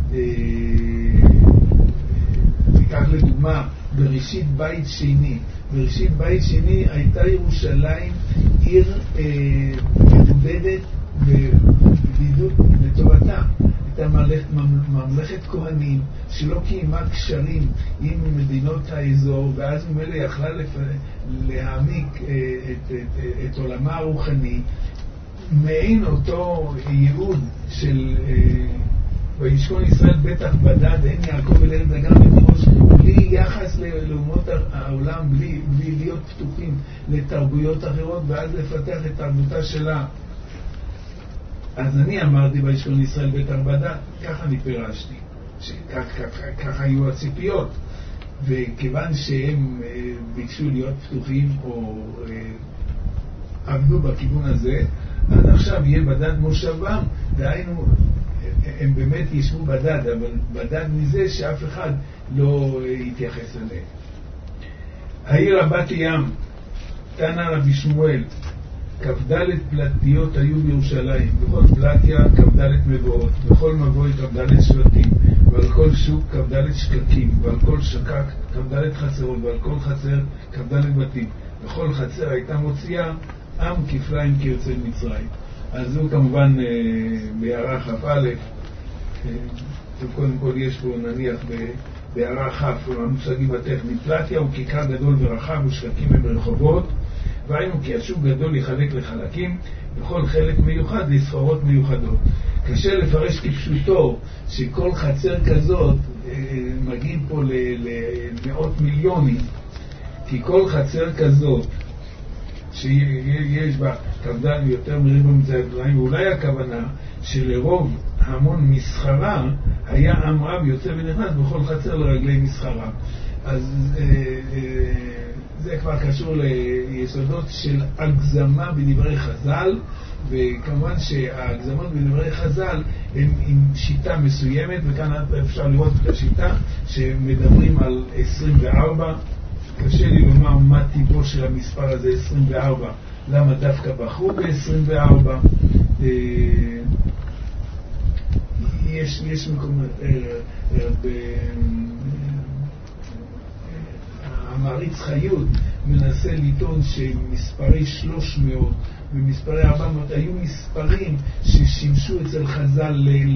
ניקח לדוגמה בראשית בית שני. בראשית בית שני הייתה ירושלים עיר מבודדת בבדידות לטובתה. הייתה ממלכת כהנים שלא קיימה קשרים עם מדינות האזור, ואז ממילא יכלה להעמיק את עולמה הרוחני. מעין אותו ייעוד של וישכון ישראל בטח בדד, אין יעקב אל ארץ דגן ותירוש, בלי יחס לאומות העולם, בלי להיות פתוחים לתרבויות אחרות, ואז לפתח את תרבותה שלה. אז אני אמרתי וישכון ישראל בטח בדד, ככה אני פירשתי, שככה היו הציפיות, וכיוון שהם ביקשו להיות פתוחים או עבדו בכיוון הזה, אז עכשיו יהיה בדד מושבם, דהיינו הם באמת ישבו בדד, אבל בדד מזה שאף אחד לא יתייחס אליהם. העיר הבת ים, תנא רבי שמואל, כ"ד פלטיות היו בירושלים, בכל פלטיה כ"ד מבואות, בכל מבוי כ"ד שבטים, ועל כל שוק כ"ד שקקים, ועל כל שקק כ"ד חצרות, ועל כל חצר כ"ד בתים. בכל חצר הייתה מוציאה עם כפליים כיוצא מצרים. אז זו כמובן בהערה כ"א. קודם כל יש פה נניח בהערה כ' המושגים הטכניים. פלטיה הוא כיכר גדול ורחב ושקקים וברחובות, והיינו כי השוק גדול יחלק לחלקים, בכל חלק מיוחד לסחורות מיוחדות. קשה לפרש כפשוטו שכל חצר כזאת מגיעים פה למאות מיליונים, כי כל חצר כזאת שיש בה כ"ד יותר מריבו מצאי פלאים, ואולי הכוונה שלרוב המון מסחרה היה עם רב יוצא ונכנס בכל חצר לרגלי מסחרה. אז זה כבר קשור ליסודות של הגזמה בדברי חז"ל, וכמובן שההגזמות בדברי חז"ל הם עם שיטה מסוימת, וכאן אפשר לראות את השיטה שמדברים על 24. קשה לי לומר מה טיבו של המספר הזה 24, למה דווקא בחרו ב-24. יש מקומות, המעריץ חיות מנסה לטעון שמספרי 300 ומספרי 400 היו מספרים ששימשו אצל חז"ל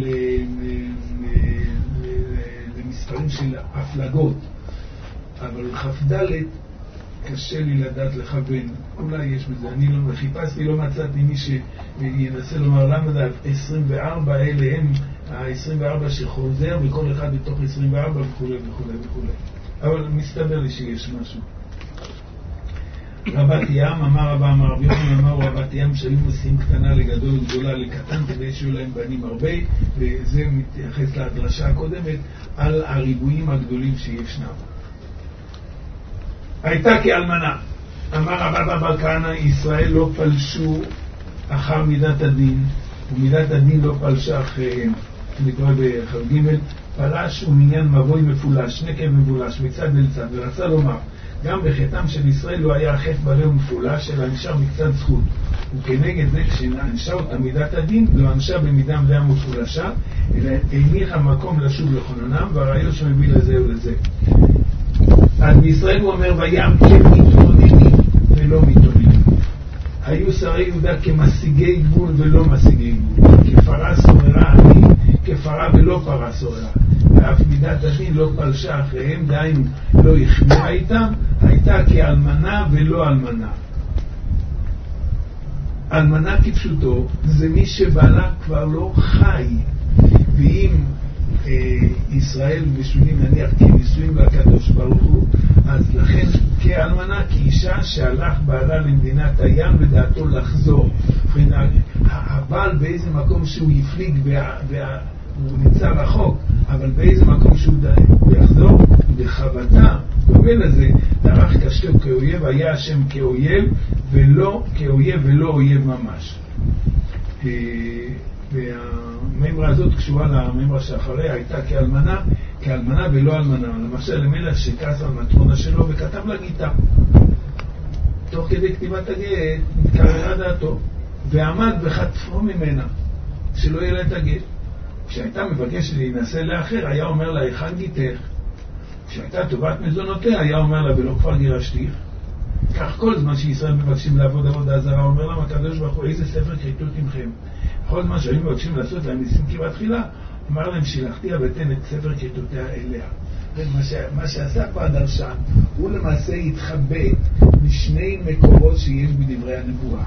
למספרים של הפלגות, אבל כ"ד קשה לי לדעת לכוון. אולי יש בזה, אני לא חיפשתי, לא מצאתי מי שינסה לומר למה זה 24 אלה הם ה-24 שחוזר וכל אחד בתוך 24 וכו' וכו' וכו'. אבל מסתבר לי שיש משהו. רבת ים, אמר רבא, אמר רבי יוחנן, אמר רבת ים, שהיו עושים קטנה לגדול וגדולה לקטן כדי שיהיו להם בנים הרבה, וזה מתייחס לדרשה הקודמת על הריבועים הגדולים שישנם. הייתה כאלמנה, אמר רבא בר כהנא, ישראל לא פלשו אחר מידת הדין, ומידת הדין לא פלשה אחריהם. אני קורא בחלק ג', פלש ומניין מבוי מפולש, נקב מבולש, מצד אל צד, ורצה לומר, גם בחטאם של ישראל לא היה חטא מלא ומפולש, אלא נשאר מקצת זכות. וכנגד זה כשנענשה אותה מידת הדין, לא ענשה במידה מלאה ומפולשה, אלא הניחה מקום לשוב לכוננם, והראיות שמביא לזה ולזה. אז בישראל הוא אומר, וים כמתרוננים ולא מתרוננים. היו שרי יהודה כמשיגי גבול ולא משיגי גבול, כפרה סוררה אני, כפרה ולא פרה סוררה. ואף מידת הדין לא פלשה אחריהם, דהיינו לא החמירה איתם, הייתה כאלמנה ולא אלמנה. אלמנה כפשוטו זה מי שבעלה כבר לא חי, ואם ישראל משונים נניח כנישואים לקדוש ברוך הוא, אז לכן כאלמנה, כאישה שהלך בעלה למדינת הים ודעתו לחזור. הבעל באיזה מקום שהוא יפליג הוא נמצא רחוק, אבל באיזה מקום שהוא יחזור בחבטה, דומה לזה, דרך קשתו כאויב, היה השם כאויב ולא כאויב ולא אויב ממש. והמימרה הזאת קשורה למימרה שאחריה, הייתה כאלמנה ולא אלמנה. למשל למלך שכעס על מטרונה שלו וכתב לה גיטה, תוך כדי כתיבת הגט התקררה דעתו ועמד בחטפו ממנה שלא יהיה לה את הגט. כשהייתה מבקשת להינשא לאחר, היה אומר לה, היכן גיתך? כשהייתה טובת מזונותיה, היה אומר לה, ולא כבר גירשתיך? כך כל זמן שישראל מבקשים לעבוד עבודה זרה, אומר להם הקדוש ברוך הוא, איזה ספר כריתות עמכם? כל זמן שהיו מבקשים לעשות להם ניסים כבתחילה, אמר להם, שילחתי אבטן את ספר כריתותיה אליה. מה שעשה פה הדרשן, הוא למעשה התחבא משני מקורות שיש בדברי הנבואה.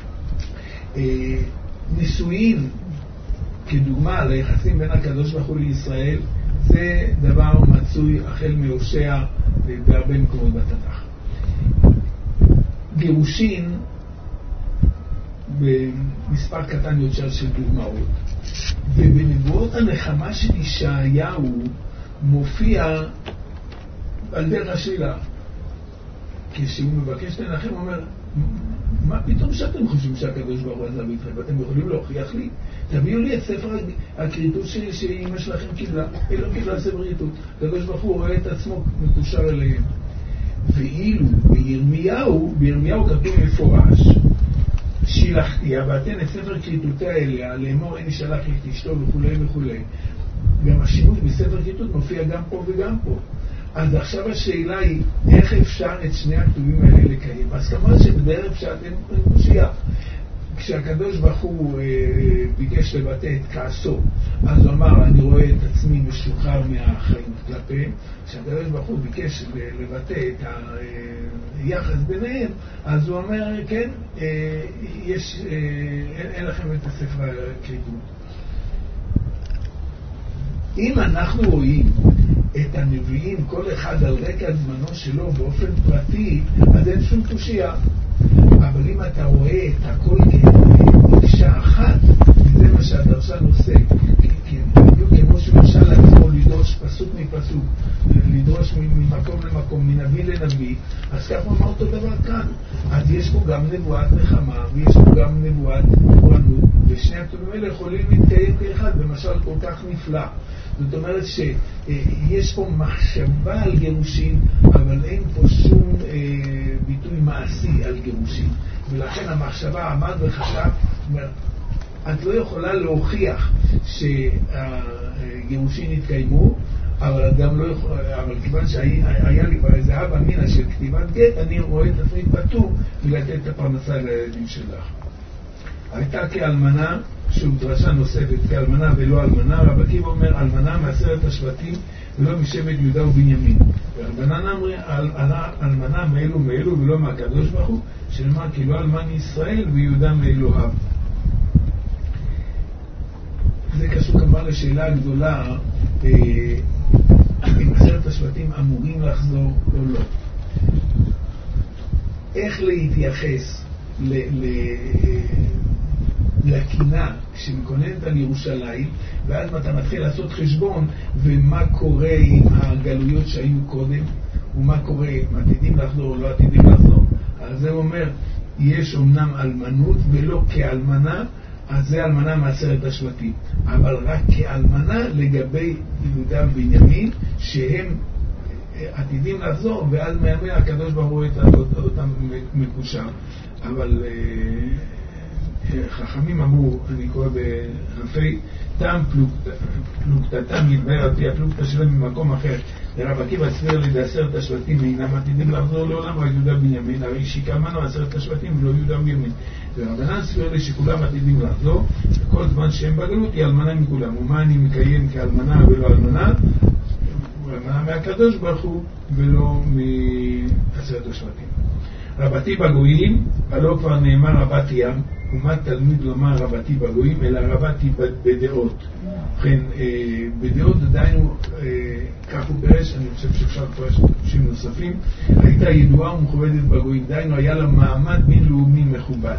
נישואין, כדוגמה ליחסים בין הקדוש ברוך הוא לישראל, זה דבר מצוי החל מהושע בהרבה מקומות בתנ"ך. גירושין במספר קטן יותר של דוגמאות, ובנבואות הנחמה של ישעיהו מופיע על דרך השלילה. כשהוא מבקש לנחם, הוא אומר, מה פתאום שאתם חושבים שהקדוש ברוך הוא עזב אתכם? ואתם יכולים להוכיח לי? תביאו לי את ספר הכריתות שאמא שלכם קיבלה. היא לא קיבלה ספר כריתות. הקדוש ברוך הוא רואה את עצמו מקושר אליהם. ואילו בירמיהו כתוב מפורש, שילחתי אבטן את ספר כריתותיה אליה, לאמור אין שלח את אשתו וכולי וכולי. גם השימוש בספר כריתות מופיע גם פה וגם פה. אז עכשיו השאלה היא, איך אפשר את שני הכתובים האלה לקיים? אז כמובן שבדרך שאתם קושייה. כשהקדוש ברוך הוא ביקש לבטא את כעסו, אז הוא אמר, אני רואה את עצמי משוחרר מהחיים כלפיהם. כשהקדוש ברוך הוא ביקש לבטא את היחס ביניהם, אז הוא אומר, כן, אין לכם את הספר הכריתות. אם אנחנו רואים את הנביאים, כל אחד על רקע זמנו שלו באופן פרטי, אז אין שום קושייה. אבל אם אתה רואה את הכל כמקשה אחת, זה מה שהדרשן עושה, בדיוק כמו שמשל לעצמו לדרוש פסוק מפסוק, לדרוש ממקום למקום, מנביא לנביא, אז כך הוא אמר אותו דבר כאן. אז יש פה גם נבואת נחמה, ויש פה גם נבואת פורענות, ושני הכתובים האלה יכולים להתקיים כאחד במשל כל כך נפלא. זאת אומרת שיש פה מחשבה על גירושין, אבל אין פה שום ביטוי מעשי על גירושין. ולכן המחשבה עמד וחשב, את לא יכולה להוכיח שהגירושין התקיימו, אבל גם לא יכול, אבל כיוון שהיה לי כבר איזה הווה אמינא של כתיבת גט, אני רואה את עצמי פטור ולתת את הפרנסה לילדים שלך. הייתה כאלמנה, שוב דרשה נוספת, כאלמנה ולא אלמנה. רב עקיבא אומר, אלמנה מעשרת השבטים ולא משבט יהודה ובנימין. ורבנן אמרי, אלמנה מאלו מאלו ולא מהקדוש ברוך הוא, שנאמר כי לא אלמן ישראל ויהודה מאלוהיו. זה קשור כמובן לשאלה הגדולה, אם עשרת השבטים אמורים לחזור או לא. איך להתייחס לקינה שמכוננת על ירושלים, ואז אתה מתחיל לעשות חשבון ומה קורה עם הגלויות שהיו קודם ומה קורה, אם עתידים לחזור או לא עתידים לחזור. אז זה אומר, יש אומנם אלמנות ולא כאלמנה, אז זה אלמנה מעשרת השבטים, אבל רק כאלמנה לגבי יהודה ובנימין שהם עתידים לחזור, ואז מימי הקדוש ברוך הוא אותם מקושר. אבל חכמים אמרו, אני קורא ברפי, טעם פלוגתתם יתבהר על פי הפלוגתא שלהם ממקום אחר. לרב עקיבא הסביר לי בעשרת השבטים אינם עתידים לחזור לעולם רק יהודה ובנימין, הרי שיקלמנו עשרת השבטים ולא יהודה ובנימין. ורבנן הסביר לי שכולם עתידים לחזור, וכל זמן שהם בגלות היא אלמנה מכולם. ומה אני מקיים כאלמנה ולא אלמנה? אלמנה מהקדוש ברוך הוא ולא מעשרת השבטים. רבתי בגויים, הלא כבר נאמר רבתי ים, ומה תלמיד לומר רבתי בגויים, אלא רבתי בדעות. ובכן, בדעות עדיין כך הוא פרש, אני חושב שאפשר לפרש פרשים נוספים, הייתה ידועה ומכובדת בגויים, דיינו היה לה מעמד בינלאומי מכובד.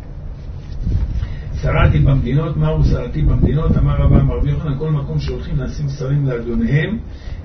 שרתי במדינות, מהו שרתי במדינות? אמר רבא רבי יוחנן, כל מקום שהולכים נשים שרים לאדוניהם,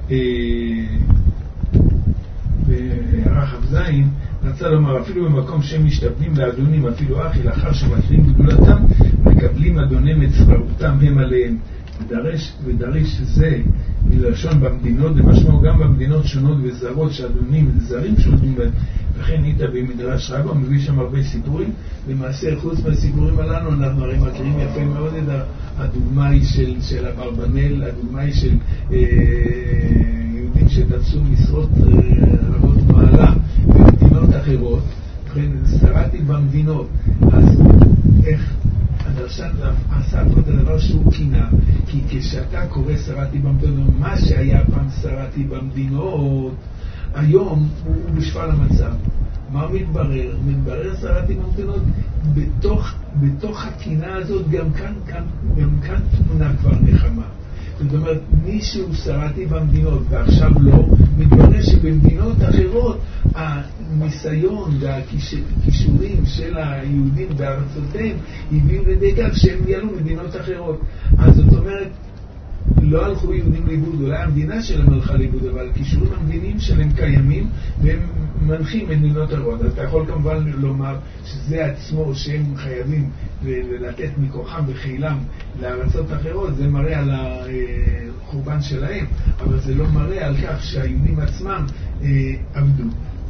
בהערה כ"ז רצה לומר, אפילו במקום שהם משתבדים לאדונים, אפילו אחי, לאחר שמתחילים גדולתם, מקבלים אדוניהם את צבאותם הם עליהם. ודריש זה מלשון במדינות, ומשמעו גם במדינות שונות וזרות שאדונים זרים שולטים בהם. וכן איתה במדרש רבא, מביא שם הרבה סיפורים. למעשה, חוץ מהסיפורים הללו, אנחנו הרי מכירים יפה מאוד את הדוגמה היא של אברבנאל, הדוגמה היא של יהודים שתפסו משרות רבות מעלה במדינות אחרות. וכן שרתי במדינות. אז איך הדרשן עשה פה את הדבר שהוא קינה, כי כשאתה קורא שרתי במדינות, מה שהיה פעם שרתי במדינות, היום הוא בשפל המצב. מה מתברר? מתברר שרתי במדינות בתוך הקינה הזאת, גם כאן תמונה כבר נחמה. זאת אומרת, מישהו שרתי במדינות ועכשיו לא, מתברר שבמדינות אחרות הניסיון והכישורים של היהודים בארצותיהם הביאו לידי כך שהם ניהלו מדינות אחרות. אז זאת אומרת, לא הלכו יהודים לאיבוד, אולי המדינה שלהם הלכה לאיבוד, אבל הכישורים המדיניים שלהם קיימים והם מנחים מדינות אחרות. אז אתה יכול כמובן לומר שזה עצמו שהם חייבים לתת מכוחם וחילם לארצות אחרות, זה מראה על החורבן שלהם, אבל זה לא מראה על כך שהיהודים עצמם עבדו.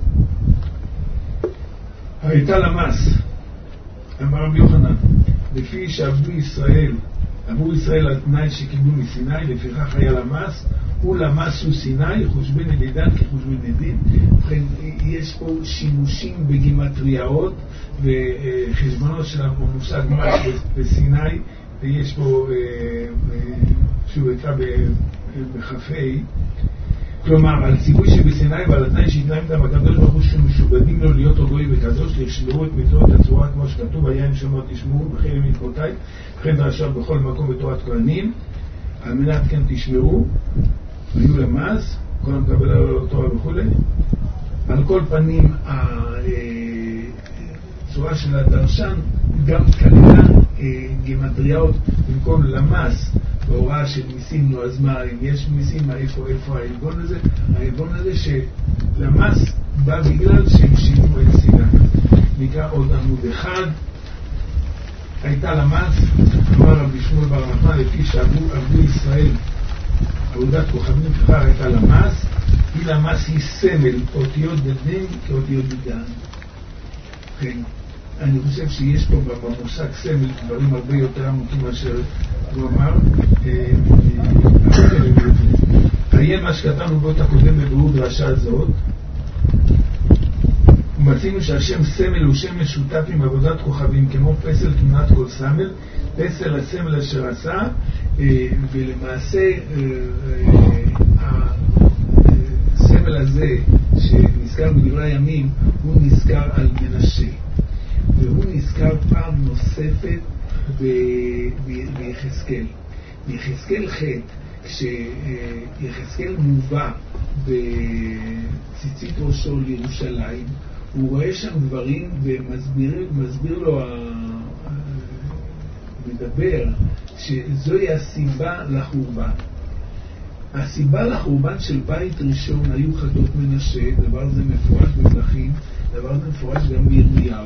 הייתה למס, אמר רבי יוחנן, לפי שעבדו ישראל, עברו ישראל על תנאי שקיבלו מסיני, לפיכך היה למס, הוא למס הוא סיני, חושבי נדידן כחושבי נדין. ובכן, יש פה שימושים בגימטריאות וחשבונות של המושג מס בסיני, ויש פה, שהוא יקרא בחפי, כלומר, על ציווי שבסיני ועל התנאי שהתנאים גם הקדוש ברוך הוא שמשובדים לו להיות רגוי וקדוש, שישמרו את מצוות הצורה כמו שכתוב, היה עם שמות תשמעו בחיי מצוותיי, וכן דרשו בכל מקום בתורת כהנים, על מנת כן תשמרו, היו למס, כל המקבל על התורה וכו'. על כל פנים, הצורה של הדרשן גם כללה גימטריות במקום למס, בהוראה של מיסים, נו אז מה, אם יש מיסים, איפה העלבון הזה? העלבון הזה שלמס בא בגלל שהם שינו את סיני. נקרא עוד עמוד אחד. הייתה למס, אמר רבי שמואל בר נחמן, לפי שעבדו ישראל עבודת כוכבים, ככה הייתה למס. היא למס היא סמל, אותיות בדין כאותיות בדן. כן. אני חושב שיש פה במושג סמל דברים הרבה יותר עמוקים מאשר הוא אמר. היה מה שכתבנו באות הקודם בבירור דרשה זאת, ומצינו שהשם סמל הוא שם משותף עם עבודת כוכבים, כמו פסל תמונת כל סמל, פסל הסמל אשר עשה, ולמעשה הסמל הזה שנזכר בדברי הימים הוא נזכר על מנשה, והוא נזכר פעם נוספת ביחזקאל. ביחזקאל ח' כשיחזקאל מובא בציצית ראשו לירושלים, הוא רואה שם דברים ומסביר לו מדבר שזוהי הסיבה לחורבן. הסיבה לחורבן של בית ראשון היו חטאות מנשה, דבר זה מפורש במלכים, דבר זה מפורש גם בירמיהו,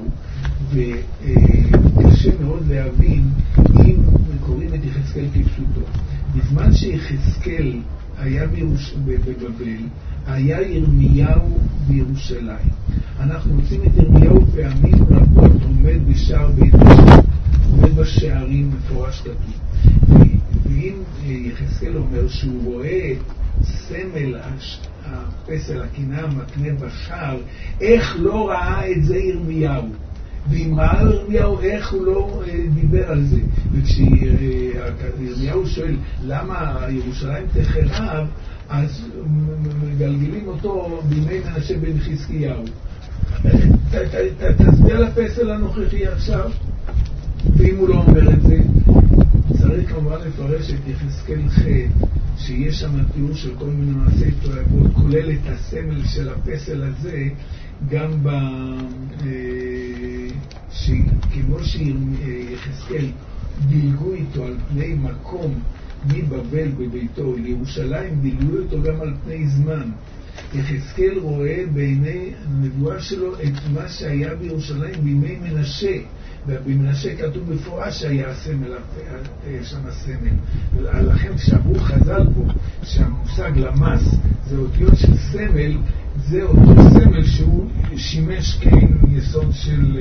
וקשה מאוד להבין אם קוראים את יחזקאל כפשוטו. בזמן שיחזקאל היה בבבל, היה ירמיהו בירושלים. אנחנו מוצאים את ירמיהו פעמים רבות עומד בשער בית ראשון, עומד בשערים מפורש כתוב. ואם יחזקאל אומר שהוא רואה סמל הפסל הקינה המקנה בשער, איך לא ראה את זה ירמיהו? ואם ראה ירמיהו, איך הוא לא דיבר על זה? וכשירמיהו שואל למה ירושלים תחרב, אז מגלגלים אותו בימי מנשה בן חזקיהו. תסביר לפסל הנוכחי עכשיו. ואם הוא לא אומר את זה, צריך כמובן לפרש את יחזקאל ח' שיש שם תיאור של כל מיני מעשי תועבות, כולל את הסמל של הפסל הזה, גם כמו שיחזקאל דילגו איתו על פני מקום מבבל בביתו לירושלים, דילגו איתו גם על פני זמן. יחזקאל רואה בעיני הנבואה שלו את מה שהיה בירושלים בימי מנשה, ובמנשה כתוב מפורש שהיה הסמל, שם הסמל. לכן כשאמרו חז"ל פה שהמושג למס זה אותיות של סמל, זה אותו סמל שהוא שימש כיסוד של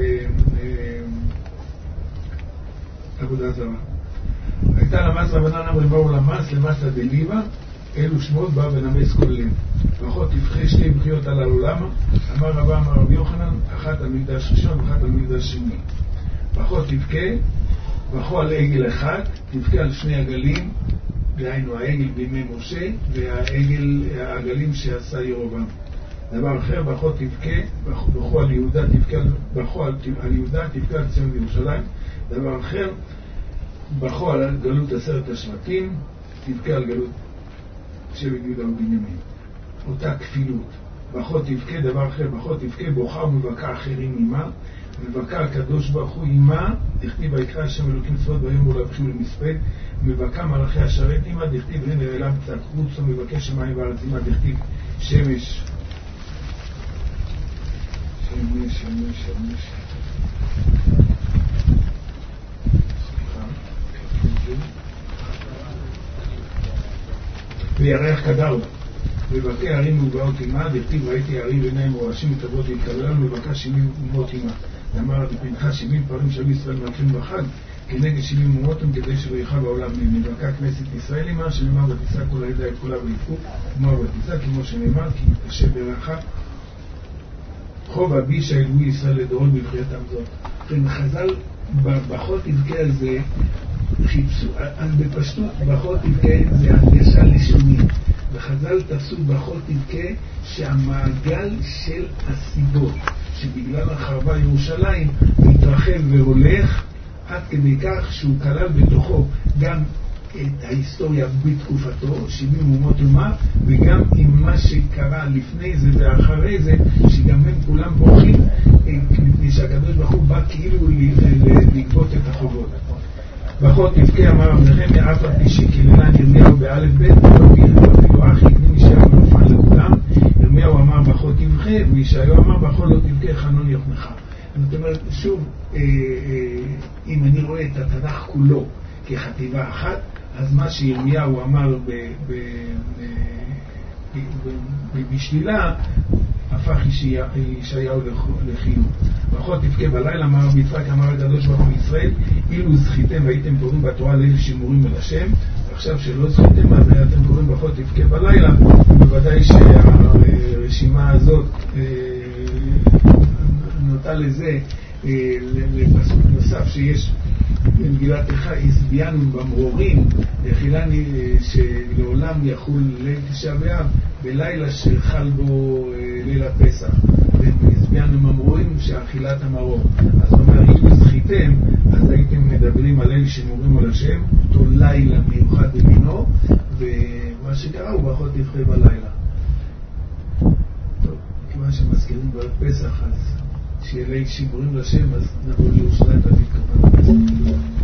עבודה זרה. הייתה למס רבנן אמרים באו למס למסה דליבה, אלו שמות בא ונמס כוללים. ברכות תבחי שתי בחיות על העולמה, אמר רבא אמר רבי יוחנן, אחת על מקדש ראשון ואחת על מקדש שני. ברכות תבכה, ברכו על עגל אחד, תבכה על שני עגלים, דהיינו העגל בימי משה והעגלים שעשה ירובעם. דבר אחר, ברכות תבכה, ברכו על יהודה, ברכו על יהודה, תבכה על ציון וירושלים. דבר אחר, ברכו על גלות 10 השבטים, תבכה על גלות שבט יהודה ובנימין. אותה כפילות. ברכות תבכה, דבר אחר, ברכות תבכה, בוכה ומבכה אחרים עמה, מבכה הקדוש ברוך הוא עמה, דכתיב ויקרא השם אלוקים צבאות ביום ולבכו למספד, מבכה מלאכי השרת עמה, דכתיב הנה אליו צעק חוץ ומבקש שמיים וארץ עמה, דכתיב שמש וירח קדר בה, מבכה ערים ובאות עמה, דכתיב ראיתי ערים ועיניים מורשים מתאבות להתקבלן, מבכה 70 אומות עמה. אמר בפנחה 70 פעמים שהיו ישראל מלכים בחג כנגד 70 אומות כדי שלא יחב העולם. מבכה כנסת ישראל עמה, שנאמר ותישא כל העדה את כולה ויבכו, אמר ותישא כמו שנאמר כי תתקשה ברכה חוב אבישע אלוהי ישראל לדורות בבחייתם זאת. חז"ל ברכות תבכה על זה חיפשו, בפשטות ברכות תבכה זה הנגשה לשונית, וחז"ל תפסו ברכות תבכה שהמעגל של הסיבות שבגלל החרבה ירושלים מתרחב והולך עד כדי כך שהוא כלל בתוכו גם את ההיסטוריה בתקופתו 70 אומות אומה, וגם עם מה שקרה לפני זה ואחרי זה, שגם הם כולם בוכים מפני שהקדוש ברוך הוא בא כאילו לגבות את החובות. ברכות תבכה אמר נחמיה אף על פי שקיללה ירמיהו באלף בית ולא אפילו אחי כני מישעיהו נופל לכולם. ירמיהו אמר ברכות תבכה, וישעיהו אמר ברכות לא תבכה חנון יחנך. זאת אומרת שוב, אם אני רואה את התנ"ך כולו כחטיבה אחת, אז מה שירמיהו אמר בשלילה הפך ישעיהו לחיוב. ברכות תבכה בלילה אמר רבי יצחק אמר הקדוש ברוך הוא לישראל, אילו זכיתם והייתם קוראים בתורה ליל שימורים אל השם, עכשיו שלא זכיתם אז אתם קוראים ברכות תבכה בלילה. ובוודאי שהרשימה הזאת נוטה לזה לפסוק נוסף שיש במגילת איכה, הסביאנו במרורים חילני שלעולם יחול ליל תשעה באב בלילה שחל בו ליל הפסח, והסביאנו במרורים שאכילת המרור. אז אומר אם זכיתם אז הייתם מדברים על ליל שימורים על השם, אותו לילה מיוחד במינו, ומה שקרה הוא ברכות תבכה בלילה. טוב, כיוון שמזכירים בעוד פסח, אז שיהיה לי שיבורים לשם, אז נבוא לירושלים להביא קורבנות.